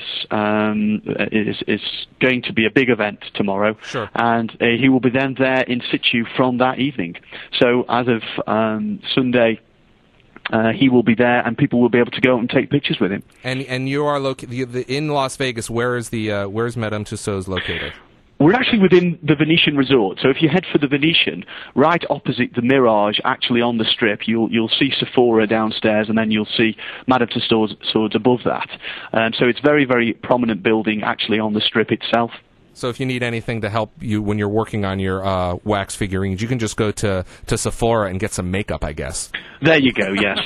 going to be a big event tomorrow. Sure. And he will be then there in situ from that evening. So as of Sunday, he will be there, and people will be able to go and take pictures with him. And you are located in Las Vegas. Where's Madame Tussauds located? We're actually within the Venetian Resort. So if you head for the Venetian, right opposite the Mirage, actually on the Strip, you'll see Sephora downstairs, and then you'll see Madame Tussauds above that. So it's very, very prominent building actually on the Strip itself. So if you need anything to help you when you're working on your wax figurines, you can just go to Sephora and get some makeup, I guess. There you go, yes.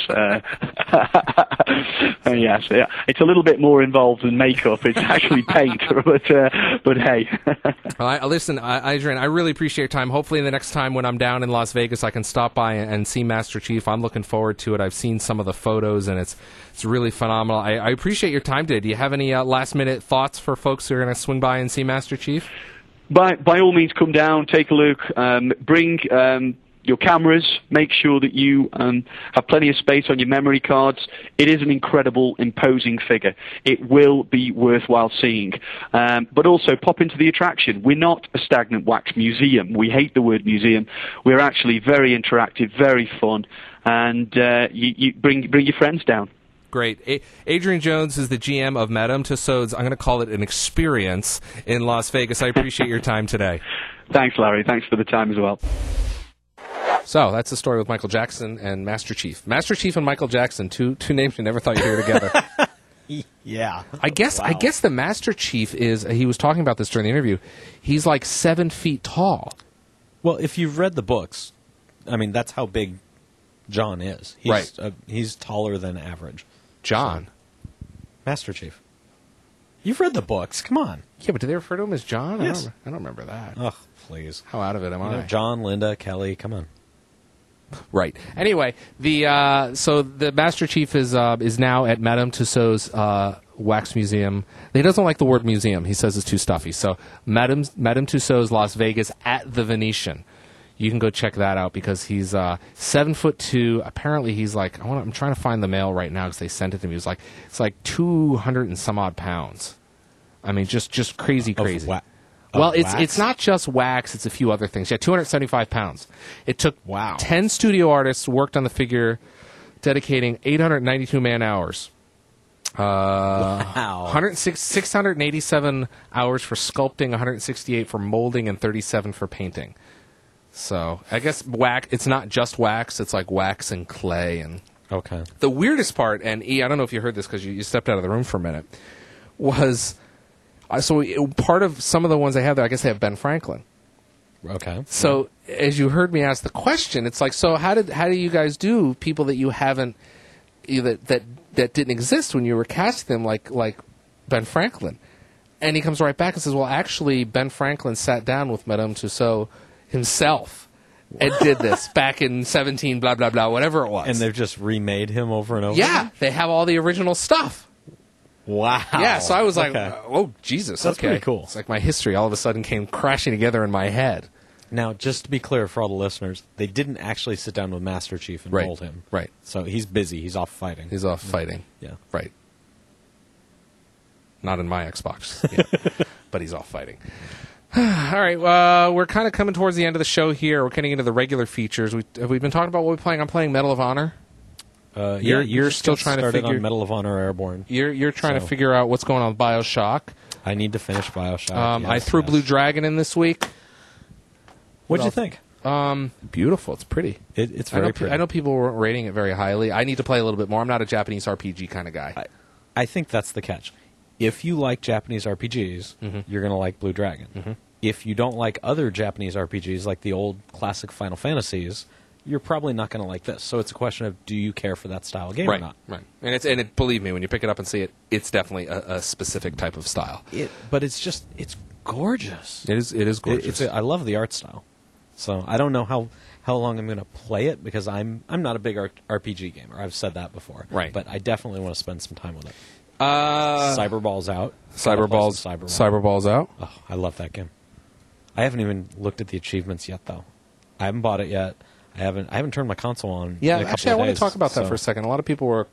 Yes, yeah. It's a little bit more involved than makeup. It's actually paint, but hey. Well, listen, Adrian, I really appreciate your time. Hopefully the next time when I'm down in Las Vegas, I can stop by and see Master Chief. I'm looking forward to it. I've seen some of the photos, and it's really phenomenal. I appreciate your time today. Do you have any last-minute thoughts for folks who are going to swing by and see Master Chief? By all means, come down, take a look, bring your cameras, make sure that you have plenty of space on your memory cards. It is an incredible, imposing figure. It will be worthwhile seeing. But also, pop into the attraction. We're not a stagnant wax museum. We hate the word museum. We're actually very interactive, very fun, and you bring your friends down. Great. Adrian Jones is the GM of Madame Tussauds. I'm going to call it an experience in Las Vegas. I appreciate your time today. Thanks, Larry. Thanks for the time as well. So that's the story with Michael Jackson and Master Chief. Master Chief and Michael Jackson, two names you never thought you'd hear together. Yeah. I guess the Master Chief is, he was talking about this during the interview, he's like 7 feet tall. Well, if you've read the books, I mean, that's how big John is. He's, Right. He's taller than average. John. Master Chief. You've read the books. Come on. Yeah, but do they refer to him as John? Yes. I don't remember that. Oh, please. How out of it am I? John, Linda, Kelly, come on. Right. Anyway, so the Master Chief is now at Madame Tussauds Wax Museum. He doesn't like the word museum. He says it's too stuffy. So Madame Tussauds Las Vegas at the Venetian. You can go check that out because he's 7'2". Apparently, he's like I'm trying to find the mail right now because they sent it to me. It's like 200 and some odd pounds. I mean, just crazy. Well, it's not just wax; it's a few other things. Yeah, 275 pounds. It took 10 studio artists worked on the figure, dedicating 892 man hours. 687 hours for sculpting, 168 for molding, and 37 for painting. So I guess wax. It's not just wax; it's like wax and clay. And Okay. the weirdest part, and E, I don't know if you heard this because you stepped out of the room for a minute, was. Part of some of the ones they have there, I guess they have Ben Franklin. Okay. So as you heard me ask the question, it's like, so how do you guys do people that you haven't that didn't exist when you were casting them like Ben Franklin? And he comes right back and says, well, actually, Ben Franklin sat down with Madame Tussauds himself and did this back in 17 blah blah blah whatever it was. And they've just remade him over and over. Yeah, they have all the original stuff. Wow. Yeah, so I was like, Okay. oh, Jesus, That's okay. pretty cool. It's like my history all of a sudden came crashing together in my head. Now, just to be clear for all the listeners, they didn't actually sit down with Master Chief and Right. mold him. Right. So he's busy. He's off fighting. He's off fighting. Yeah. Right. Not in my Xbox. Yeah. But he's off fighting. All right, we're kind of coming towards the end of the show here. We're getting into the regular features. Have we been talking about what we're playing? I'm playing Medal of Honor. You're just still got trying to started figure- on Medal of Honor Airborne. You're trying to So- figure out what's going on with BioShock. I need to finish BioShock. I yes, threw yes. Blue Dragon in this week. What'd you else? think? Beautiful. It's pretty. It's very pretty. I know people weren't rating it very highly. I need to play a little bit more. I'm not a Japanese RPG kind of guy. I think that's the catch. If you like Japanese RPGs, you're going to like Blue Dragon. If you don't like other Japanese RPGs, like the old classic Final Fantasies, you're probably not going to like this. So it's a question of, do you care for that style of game or not? Right. And believe me, when you pick it up and see it, it's definitely a specific type of style. But it's gorgeous. It is gorgeous. I love the art style. So I don't know how long I'm going to play it because I'm not a big RPG gamer. I've said that before. Right. But I definitely want to spend some time with it. Uh, Cyberball's out. Cyberball's out. Oh, I love that game. I haven't even looked at the achievements yet, though. I haven't bought it yet. I haven't turned my console on. Yeah, in a couple actually, I of want days, to talk about that so- for a second. A lot of people were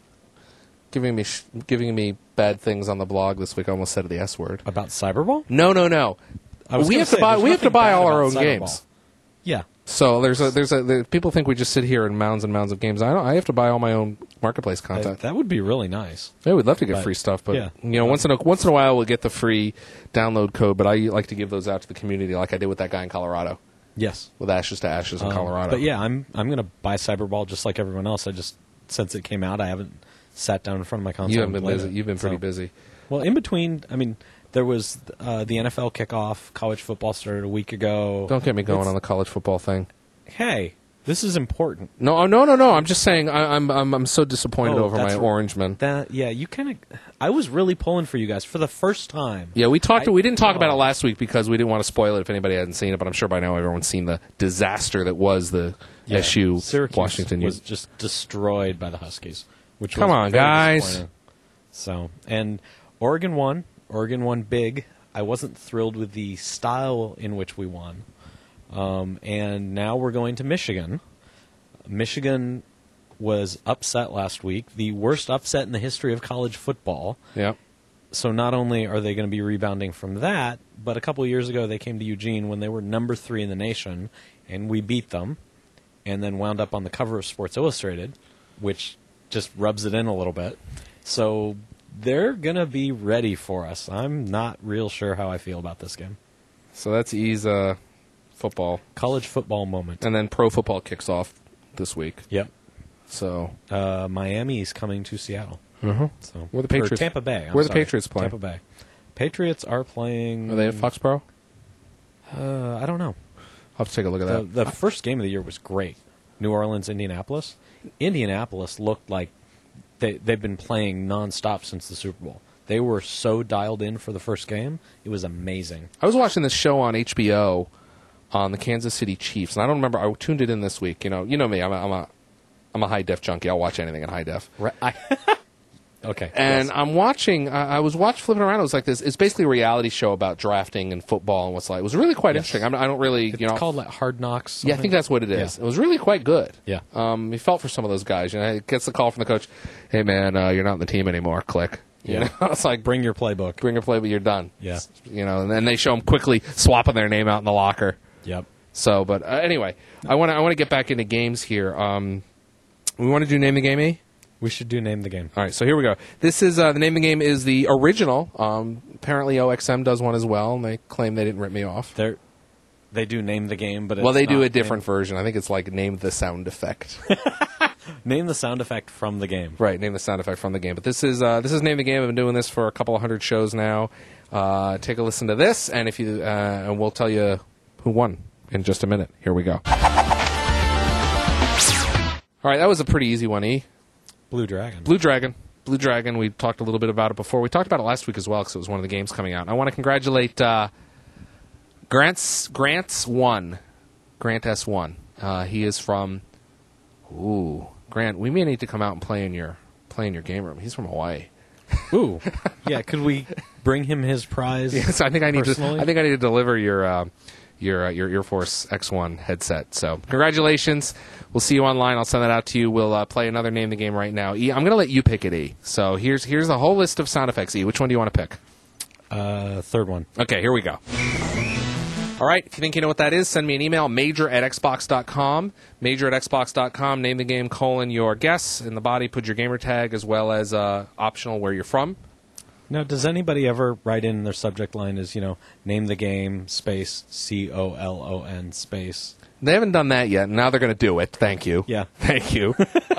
giving me bad things on the blog this week. I almost said the S word. About Cyberball. No. I was We gonna have say, to buy. there's We have to nothing buy bad all our about own Cyberball. games. Yeah. So people think we just sit here and mounds of games. I have to buy all my own marketplace content. That would be really nice. Yeah, we'd love to get But- free stuff, but yeah. once in a while we'll get the free download code. But I like to give those out to the community, like I did with that guy in Colorado, Yes. with Ashes to Ashes in Colorado. But yeah, I'm going to buy Cyberball just like everyone else. Since it came out, I haven't sat down in front of my console. you haven't and been played busy. it. You've been pretty So- busy. Well, in between, there was the NFL kickoff. College football started a week ago. Don't get me going on the college football thing. Hey, this is important. No. I'm just saying I'm so disappointed Oh, over my that's- Orangemen. You kind of. I was really pulling for you guys for the first time. Yeah, we didn't talk about it last week because we didn't want to spoil it if anybody hadn't seen it. But I'm sure by now everyone's seen the disaster that was the SU Syracuse Washington. was just destroyed by the Huskies. Which Come was on, very guys. disappointing. So, and Oregon won. Oregon won big. I wasn't thrilled with the style in which we won. And now we're going to Michigan. Michigan was upset last week, the worst upset in the history of college football. Yeah. So not only are they going to be rebounding from that, but a couple of years ago they came to Eugene when they were number 3 in the nation, and we beat them, and then wound up on the cover of Sports Illustrated, which just rubs it in a little bit. So they're going to be ready for us. I'm not real sure how I feel about this game. So that's E's football, College football moment. and then pro football kicks off this week. Yep. So Miami's coming to Seattle. So Where the Patriots- or Tampa Bay. where the Patriots playing? Tampa Bay. Patriots are playing. are they at Foxborough? I don't know. I'll have to take a look at that. The first game of the year was great. New Orleans, Indianapolis. Indianapolis looked like they've been playing nonstop since the Super Bowl. They were so dialed in for the first game. It was amazing. I was watching this show on HBO on the Kansas City Chiefs, and I don't remember. I tuned it in this week. You know me. I'm a high def junkie. I'll watch anything in high def. Right. Okay. And yes. I'm watching. I was flipping around. It was like this. It's basically a reality show about drafting and football and what's like. It was really quite interesting. I don't really, It's called like Hard Knocks. Yeah, I something? think that's what it is. Yeah. It was really quite good. Yeah. He felt for some of those guys. You know, he gets the call from the coach. Hey man, you're not in the team anymore. Click. You Yeah. know? It's like Bring your playbook. bring your play, but you're done. Yeah. You know, and then they show him quickly swapping their name out in the locker. Yep. So, but anyway, I want to get back into games here. We want to do Name the Game, E? We should do Name the Game. All right, so here we go. This is the Name the Game is the original. Apparently, OXM does one as well, and they claim they didn't rip me off. They do Name the Game, but Well, it's they do not a different version. I think it's like Name the Sound Effect. Name the sound effect from the game. Right, name the sound effect from the game. But this is Name the Game. I've been doing this for a couple of hundred shows now. Take a listen to this, and if you and we'll tell you who won in just a minute. Here we go. All right, that was a pretty easy one, E. Blue Dragon. Blue Dragon. Blue Dragon, we talked a little bit about it before. We talked about it last week as well because it was one of the games coming out. And I want to congratulate Grant's one. Grant S1. He is from... Ooh, Grant, we may need to come out and play in your game room. He's from Hawaii. Ooh. Yeah, could we bring him his prize? Yes, I think I need personally? to deliver your Air Force X1 headset. So, congratulations. We'll see you online. I'll send that out to you. We'll play another Name the Game right now. E, I'm going to let you pick it, E. So, here's the whole list of sound effects, E. Which one do you want to pick? Third one. Okay, here we go. All right, if you think you know what that is, send me an email, major@xbox.com. Major@xbox.com, name the game, your guess. In the body, put your gamer tag as well as optional where you're from. Now, does anybody ever write in their subject line as, name the game, space, COLON, space? They haven't done that yet, and now they're going to do it. Thank you. Yeah. Thank you.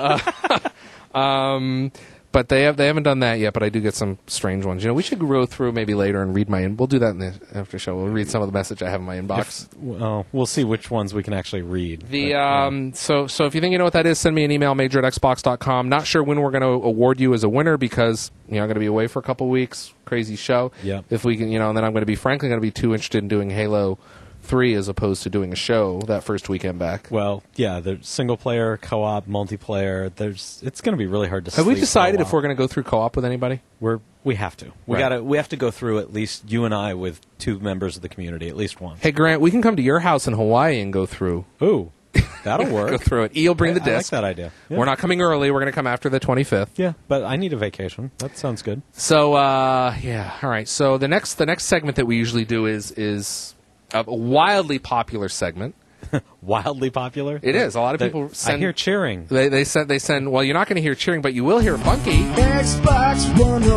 But they haven't done that yet, but I do get some strange ones. We should go through maybe later and read we'll do that in the after show. We'll read some of the message I have in my inbox. We'll see which ones we can actually read. So if you think you know what that is, send me an email, major@xbox.com. Not sure when we're going to award you as a winner because I'm going to be away for a couple weeks. Crazy show. Yep. If we can, and then I'm going to be too interested in doing Halo 3 as opposed to doing a show that first weekend back. Well, yeah, there's single player, co-op, multiplayer. It's going to be really hard to. Have we sleep decided for a if we're going to go through co-op with anybody? We have to. We have to go through at least you and I with two members of the community, at least one. Hey Grant, we can come to your house in Hawaii and go through. Ooh, that'll work. Go through it. E'll bring the disc. I like that idea. Yeah. We're not coming early. We're going to come after the 25th. Yeah, but I need a vacation. That sounds good. So yeah, all right. So the next segment that we usually do is a wildly popular segment. Wildly popular? It is. A lot of people send. I hear cheering. They send. Well, you're not going to hear cheering, but you will hear Funky. Xbox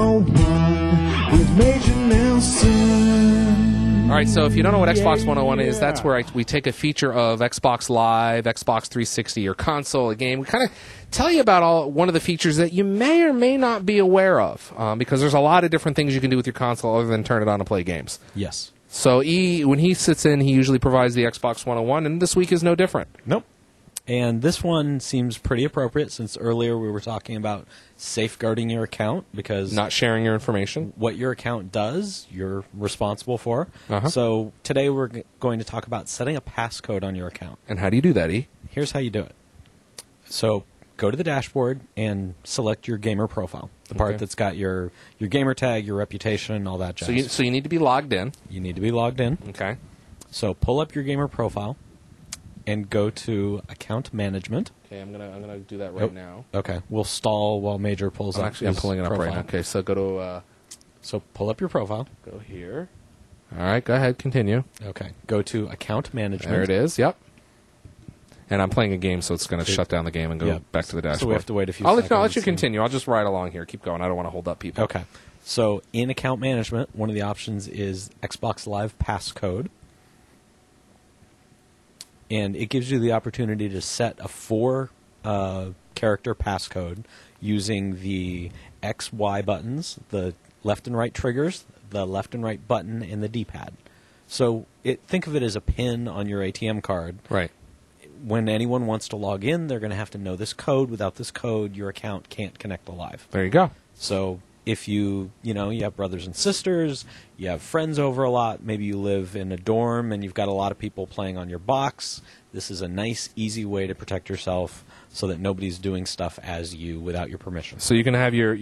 101 with Major Nelson. All right. So if you don't know what Xbox 101 is, that's where we take a feature of Xbox Live, Xbox 360, or console, a game. We kind of tell you about one of the features that you may or may not be aware of, because there's a lot of different things you can do with your console other than turn it on and play games. Yes. So when he sits in, he usually provides the Xbox 101, and this week is no different. Nope. And this one seems pretty appropriate since earlier we were talking about safeguarding your account because not sharing your information. What your account does, you're responsible for. Uh-huh. So today we're going to talk about setting a passcode on your account. And how do you do that, E? Here's how you do it. So go to the dashboard and select your gamer profile, the part that's got your gamer tag, your reputation, all that jazz. So you need to be logged in. You need to be logged in. Okay. So pull up your gamer profile and go to account management. Okay, I'm gonna do that right now. Okay, we'll stall while Major pulls up. I'm pulling it up profile. right now. Okay, so go to. So pull up your profile. Go here. All right, go ahead. Continue. Okay, go to account management. There it is. Yep. And I'm playing a game, so it's going to shut down the game and go back to the dashboard. So we have to wait a few seconds. I'll let you and continue. I'll just ride along here. Keep going. I don't want to hold up people. Okay. So in account management, one of the options is Xbox Live passcode. And it gives you the opportunity to set a 4-character passcode using the X, Y buttons, the left and right triggers, the left and right button, and the D-pad. So think of it as a pin on your ATM card. Right. when anyone wants to log in, they're going to have to know this code. Without this code, your account can't connect live. There you go. So if you have brothers and sisters, you have friends over a lot, maybe you live in a dorm and you've got a lot of people playing on your box, this is a nice, easy way to protect yourself so that nobody's doing stuff as you without your permission. So you can have your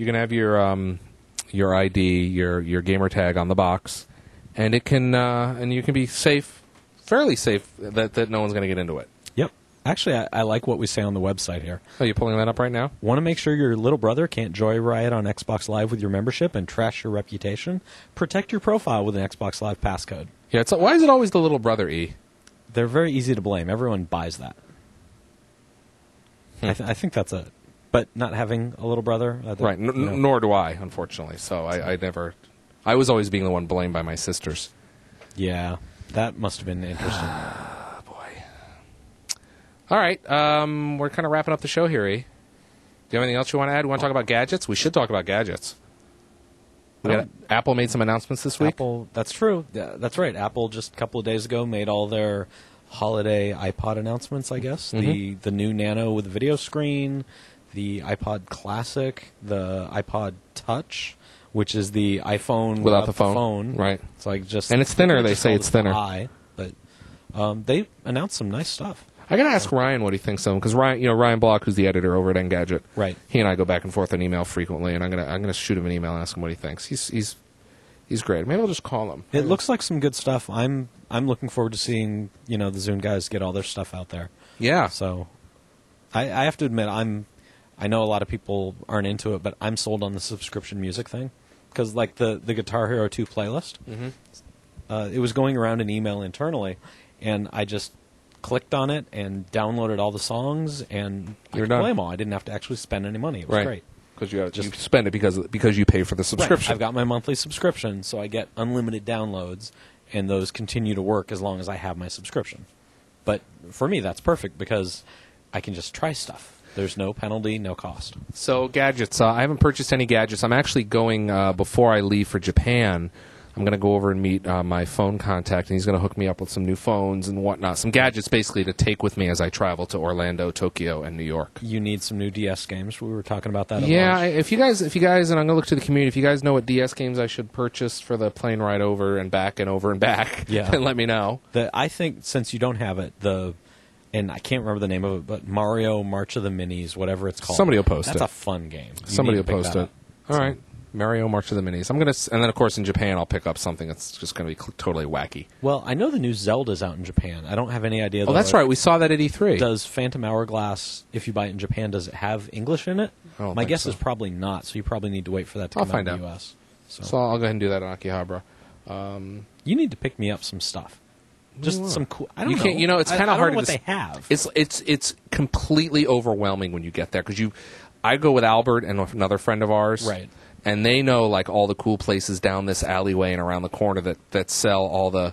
ID, your gamer tag on the box, and it can and you can be safe, fairly safe that no one's going to get into it. Yep. Actually, I like what we say on the website here. Oh, you pulling that up right now? Want to make sure your little brother can't joyride on Xbox Live with your membership and trash your reputation? Protect your profile with an Xbox Live passcode. Yeah. Why is it always the little brother E? They're very easy to blame. Everyone buys that. I think that's it. But not having a little brother, Right. Nor do I, unfortunately. So I was always being the one blamed by my sisters. Yeah, that must have been interesting. All right, we're kind of wrapping up the show here, E. Do you have anything else you want to add? We want to talk about gadgets? We should talk about gadgets. Apple made some announcements this week. Apple, that's true. Yeah, that's right. Apple just a couple of days ago made all their holiday iPod announcements, I guess. Mm-hmm. The new Nano with a video screen, the iPod Classic, the iPod Touch, which is the iPhone without the phone. Right. It's like just... And it's thinner. They say it's thinner. But they announced some nice stuff. I gotta ask Ryan what he thinks of them, because Ryan Block, who's the editor over at Engadget, right? He and I go back and forth on email frequently, and I'm gonna shoot him an email and ask him what he thinks. He's great. Maybe I'll just call him. It looks like some good stuff. I'm looking forward to seeing the Zune guys get all their stuff out there. Yeah. So I have to admit I know a lot of people aren't into it, but I'm sold on the subscription music thing, because like the Guitar Hero 2 playlist, it was going around an email internally, and I just clicked on it and downloaded all the songs, and I could play them all. I didn't have to actually spend any money. It was great. Because you spend it because you pay for the subscription. Right. I've got my monthly subscription, so I get unlimited downloads, and those continue to work as long as I have my subscription. But for me, that's perfect because I can just try stuff. There's no penalty, no cost. So gadgets. I haven't purchased any gadgets. I'm actually going, before I leave for Japan, I'm going to go over and meet my phone contact, and he's going to hook me up with some new phones and whatnot. Some gadgets, basically, to take with me as I travel to Orlando, Tokyo, and New York. You need some new DS games. We were talking about that. Yeah, if you guys, and I'm going to look to the community, if you guys know what DS games I should purchase for the plane ride over and back, then let me know. I think since you don't have it, and I can't remember the name of it, but Mario March of the Minis, whatever it's called. Somebody will post it. That's a fun game. Somebody will post it. All right. Mario March of the Minis. And then, of course, in Japan, I'll pick up something that's just going to be totally wacky. Well, I know the new Zelda's out in Japan. I don't have any idea. Oh, that's right. We saw that at E3. Does Phantom Hourglass, if you buy it in Japan, does it have English in it? My guess is probably not, so you probably need to wait for that to come out in the U.S. So I'll go ahead and do that on Akihabara. You need to pick me up some stuff. Just some cool... I don't know. You know, it's kind of hard to... what they have. It's completely overwhelming when you get there, because I go with Albert and another friend of ours. Right. And they know like all the cool places down this alleyway and around the corner that sell all the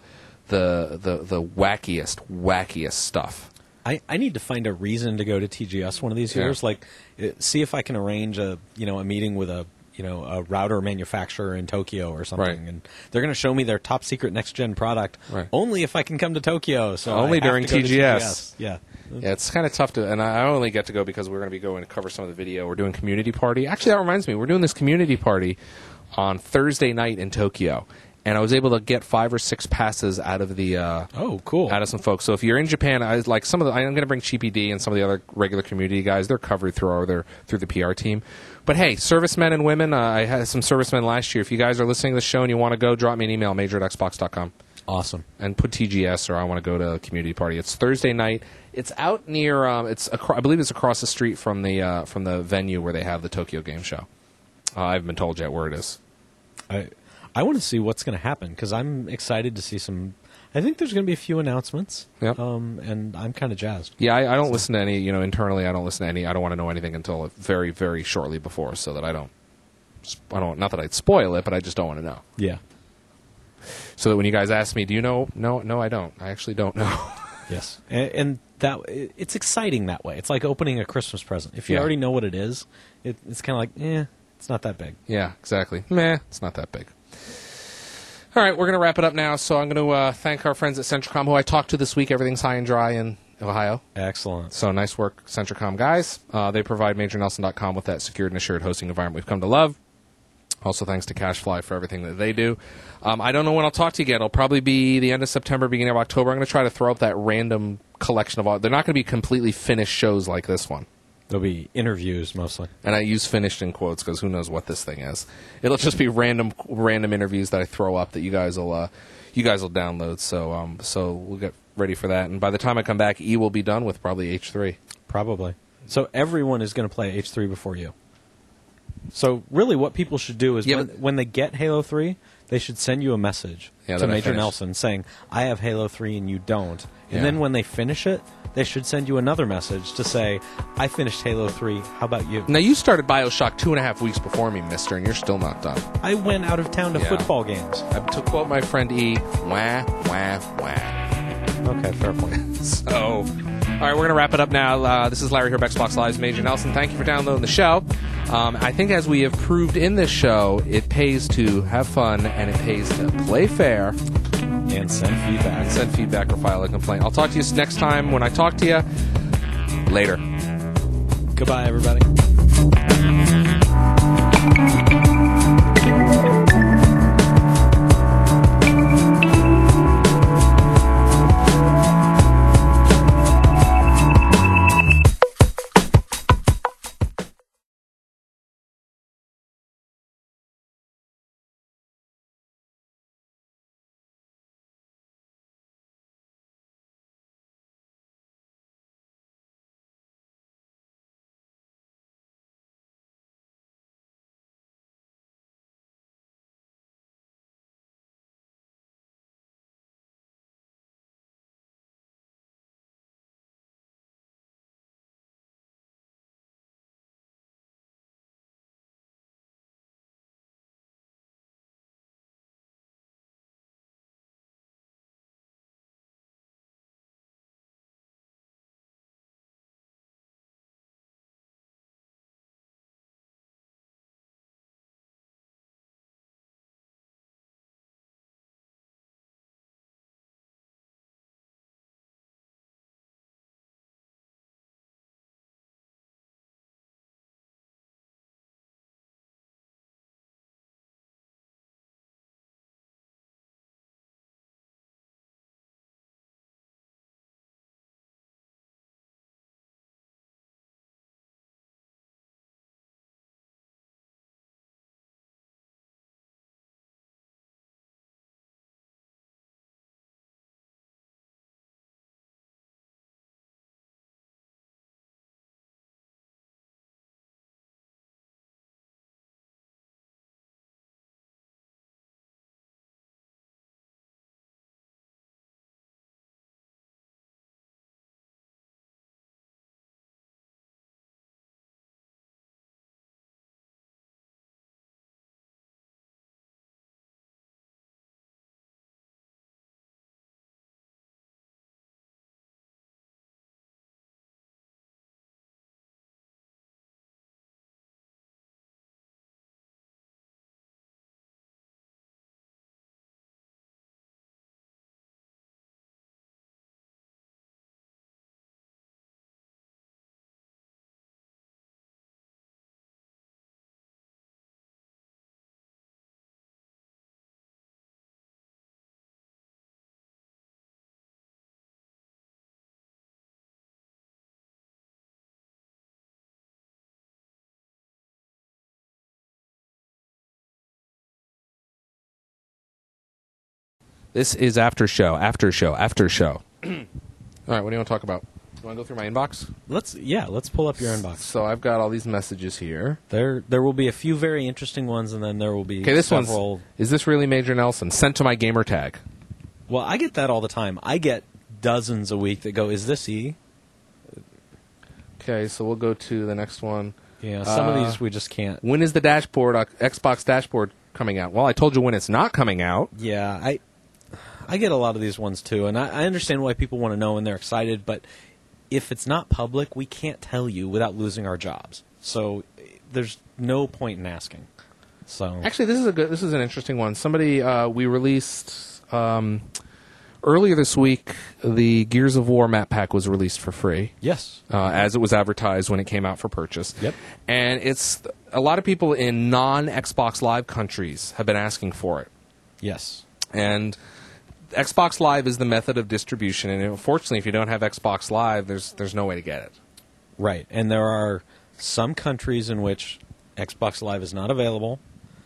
wackiest stuff. I need to find a reason to go to TGS one of these years. Like, see if I can arrange a meeting with a router manufacturer in Tokyo or something, right. And they're going to show me their top secret next gen product. Right. Only if I can come to Tokyo. So only during TGS. Yeah. Yeah, it's kind of tough to, and I only get to go because we're going to be going to cover some of the video. We're doing community party. Actually, that reminds me, we're doing this community party on Thursday night in Tokyo, and I was able to get 5 or 6 passes out of the cool, out of some folks. So if you're in Japan, I'm going to bring Cheapy D and some of the other regular community guys. They're covered through the PR team. But hey, servicemen and women, I had some servicemen last year. If you guys are listening to the show and you want to go, drop me an email, major@xbox.com. Awesome. And put TGS or I want to go to a community party. It's Thursday night. It's out near. I believe it's across the street from the venue where they have the Tokyo Game Show. I haven't been told yet where it is. I want to see what's going to happen because I'm excited to see some. I think there's going to be a few announcements. Yep. And I'm kind of jazzed. Yeah, I don't listen to any. Internally, I don't listen to any. I don't want to know anything until very, very shortly before, so that I don't. Not that I'd spoil it, but I just don't want to know. Yeah. So that when you guys ask me, do you know? No, I don't. I actually don't know. Yes, and that it's exciting that way. It's like opening a Christmas present. If you already know what it is, it's kind of like, it's not that big. Yeah, exactly. It's not that big. All right, we're going to wrap it up now. So I'm going to thank our friends at Centricom, who I talked to this week. Everything's high and dry, and Ohio. Excellent. So nice work, Centricom guys. They provide MajorNelson.com with that secured and assured hosting environment we've come to love. Also thanks to CashFly for everything that they do. I don't know when I'll talk to you again. It'll probably be the end of September, beginning of October. I'm going to try to throw up that random collection of all. They're not going to be completely finished shows like this one. There'll be interviews mostly. And I use finished in quotes because who knows what this thing is. It'll just be random interviews that I throw up that you guys will download. So we'll get ready for that. And by the time I come back, E will be done with probably H3. Probably. So everyone is going to play H3 before you. So really what people should do is when they get Halo 3, they should send you a message to Major Nelson saying, I have Halo 3 and you don't. And then when they finish it, they should send you another message to say, I finished Halo 3, how about you? Now, you started BioShock 2.5 weeks before me, mister, and you're still not done. I went out of town to football games. To quote my friend E, wah, wah, wah. Okay, fair point. So, all right, we're going to wrap it up now. This is Larry here, Xbox Live's Major Nelson. Thank you for downloading the show. I think as we have proved in this show, it pays to have fun and it pays to play fair. And send feedback. Send feedback or file a complaint. I'll talk to you next time when I talk to you. Later. Goodbye, everybody. This is after show. All right, what do you want to talk about? You want to go through my inbox? Let's pull up your inbox. So I've got all these messages here. There will be a few very interesting ones, and then there will be this several. Is this really Major Nelson? Sent to my gamer tag. Well, I get that all the time. I get dozens a week that go, is this E? Okay, so we'll go to the next one. Yeah, some of these we just can't. When is the dashboard, Xbox dashboard coming out? Well, I told you when it's not coming out. Yeah, I get a lot of these ones too, and I understand why people want to know and they're excited, but if it's not public, we can't tell you without losing our jobs. So there's no point in asking. So actually, this is an interesting one. Somebody we released earlier this week, the Gears of War map pack was released for free. Yes. As it was advertised when it came out for purchase. Yep. And it's a lot of people in non-Xbox Live countries have been asking for it. Yes. And Xbox Live is the method of distribution, and unfortunately, if you don't have Xbox Live, there's no way to get it. Right. And there are some countries in which Xbox Live is not available.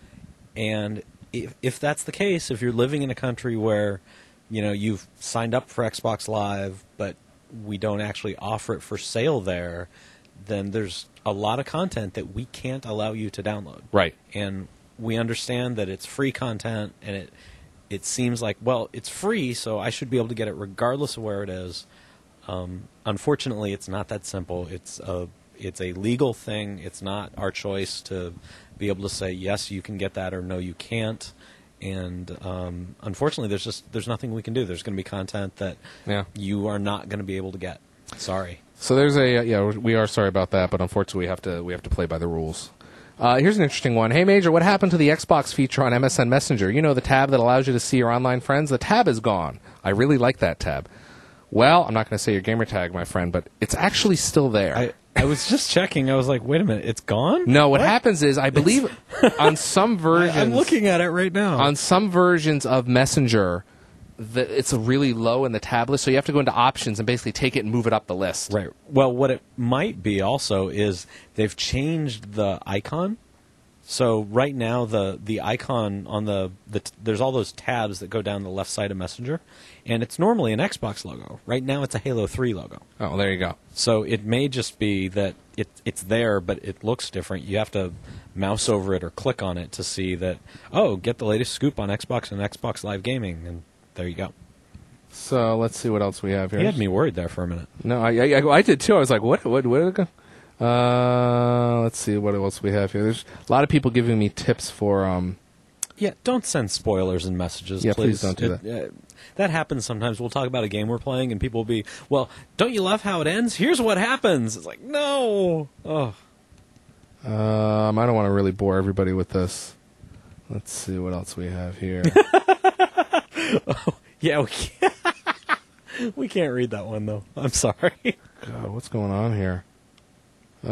And if that's the case, if you're living in a country where, you've signed up for Xbox Live, but we don't actually offer it for sale there, then there's a lot of content that we can't allow you to download. Right. And we understand that it's free content, and it seems like, well, it's free, so I should be able to get it regardless of where it is. Unfortunately, it's not that simple. It's a legal thing. It's not our choice to be able to say, yes, you can get that, or no, you can't. And unfortunately, there's nothing we can do. There's going to be content that you are not going to be able to get. Sorry. So there's we are sorry about that, but unfortunately, we have to play by the rules. Here's an interesting one. Hey, Major, what happened to the Xbox feature on MSN Messenger? You know, the tab that allows you to see your online friends? The tab is gone. I really like that tab. Well, I'm not going to say your gamer tag, my friend, but it's actually still there. I was just checking. I was like, wait a minute, it's gone? No, what happens is, I believe on some versions... I'm looking at it right now. On some versions of Messenger, it's really low in the tab list, so you have to go into options and basically take it and move it up the list. Right. Well, what it might be also is they've changed the icon. So right now, the icon on there's all those tabs that go down the left side of Messenger, and it's normally an Xbox logo. Right now, it's a Halo 3 logo. Oh, there you go. So it may just be that it's there, but it looks different. You have to mouse over it or click on it to see that, get the latest scoop on Xbox and Xbox Live Gaming, and there you go. So let's see what else we have here. You had me worried there for a minute. No, I did too. I was like, what let's see what else we have here. There's a lot of people giving me tips for... Yeah, don't send spoilers and messages, yeah, please. please don't do that. That happens sometimes. We'll talk about a game we're playing, and people will be, well, don't you love how it ends? Here's what happens. It's like, no. Oh. I don't want to really bore everybody with this. Let's see what else we have here. Yeah, we can't read that one, though. I'm sorry. God, what's going on here? We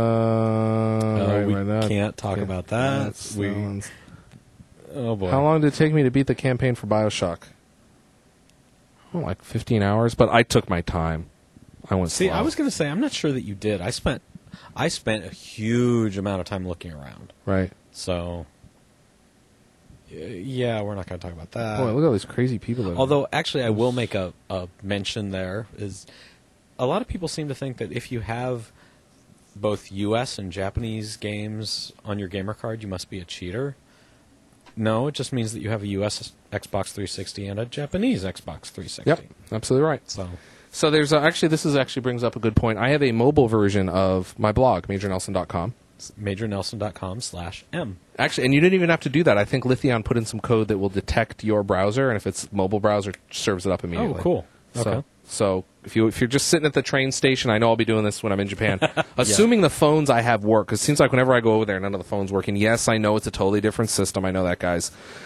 can't talk about that. Oh, boy. How long did it take me to beat the campaign for BioShock? Like 15 hours, but I took my time. I went slow. I was going to say, I'm not sure that you did. I spent a huge amount of time looking around. Right. So, yeah, we're not going to talk about that. Boy, look at all these crazy people. Although, actually, I will make a mention there. Is a lot of people seem to think that if you have both U.S. and Japanese games on your gamer card, you must be a cheater. No, it just means that you have a U.S. Xbox 360 and a Japanese Xbox 360. Yep, absolutely right. So there's this brings up a good point. I have a mobile version of my blog, MajorNelson.com. MajorNelson.com/m. Actually, and you didn't even have to do that. I think Lithion put in some code that will detect your browser, and if it's mobile browser, serves it up immediately. Oh, cool. Okay. So if you're just sitting at the train station, I know I'll be doing this when I'm in Japan. Assuming the phones I have work, because it seems like whenever I go over there, none of the phones working. Yes, I know it's a totally different system. I know that, guys.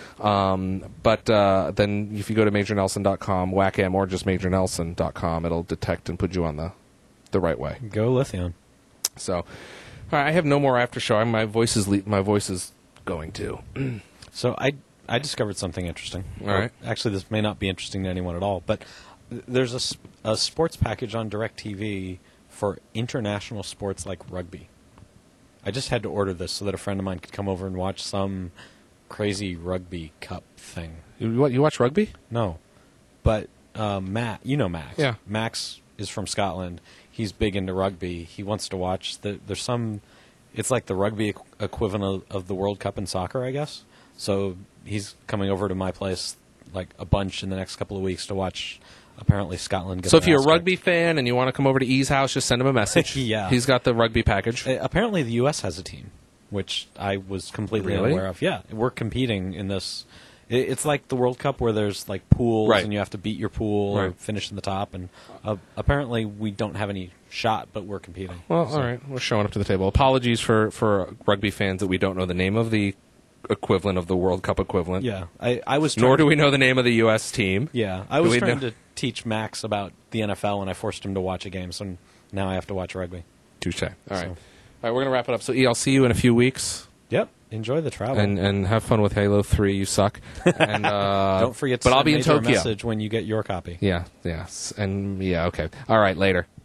But then if you go to MajorNelson.com, WACAM, or just MajorNelson.com, it'll detect and put you on the right way. Go Lithion. So, all right, I have no more after show. My voice is going too. So I discovered something interesting. All right. Actually, this may not be interesting to anyone at all, but there's a sports package on DirecTV for international sports like rugby. I just had to order this so that a friend of mine could come over and watch some crazy rugby cup thing. You watch rugby? No. But Matt, you know Max. Yeah. Max is from Scotland. He's big into rugby. He wants to watch there's some... It's like the rugby equivalent of the World Cup in soccer, I guess. So he's coming over to my place like a bunch in the next couple of weeks to watch, apparently, Scotland get. So if you're a rugby fan and you want to come over to E's house, just send him a message. Yeah. He's got the rugby package. Apparently the U.S. has a team, which I was completely unaware of. Yeah, we're competing in this. It's like the World Cup where there's like pools and you have to beat your pool or finish in the top. And apparently we don't have any shot, but we're competing. Well, all right. We're showing up to the table. Apologies for rugby fans that we don't know the name of the equivalent of the World Cup equivalent. Yeah, I was. Nor do we know the name of the U.S. team. Yeah, I was trying to teach Max about the NFL, and I forced him to watch a game. So now I have to watch rugby. Touche. All right, we're gonna wrap it up. So, I'll see you in a few weeks. Yep. Enjoy the travel and have fun with Halo 3. You suck. And don't forget to I'll be in send Major Tokyo. a message when you get your copy. Yeah. Yes. And yeah. Okay. All right. Later.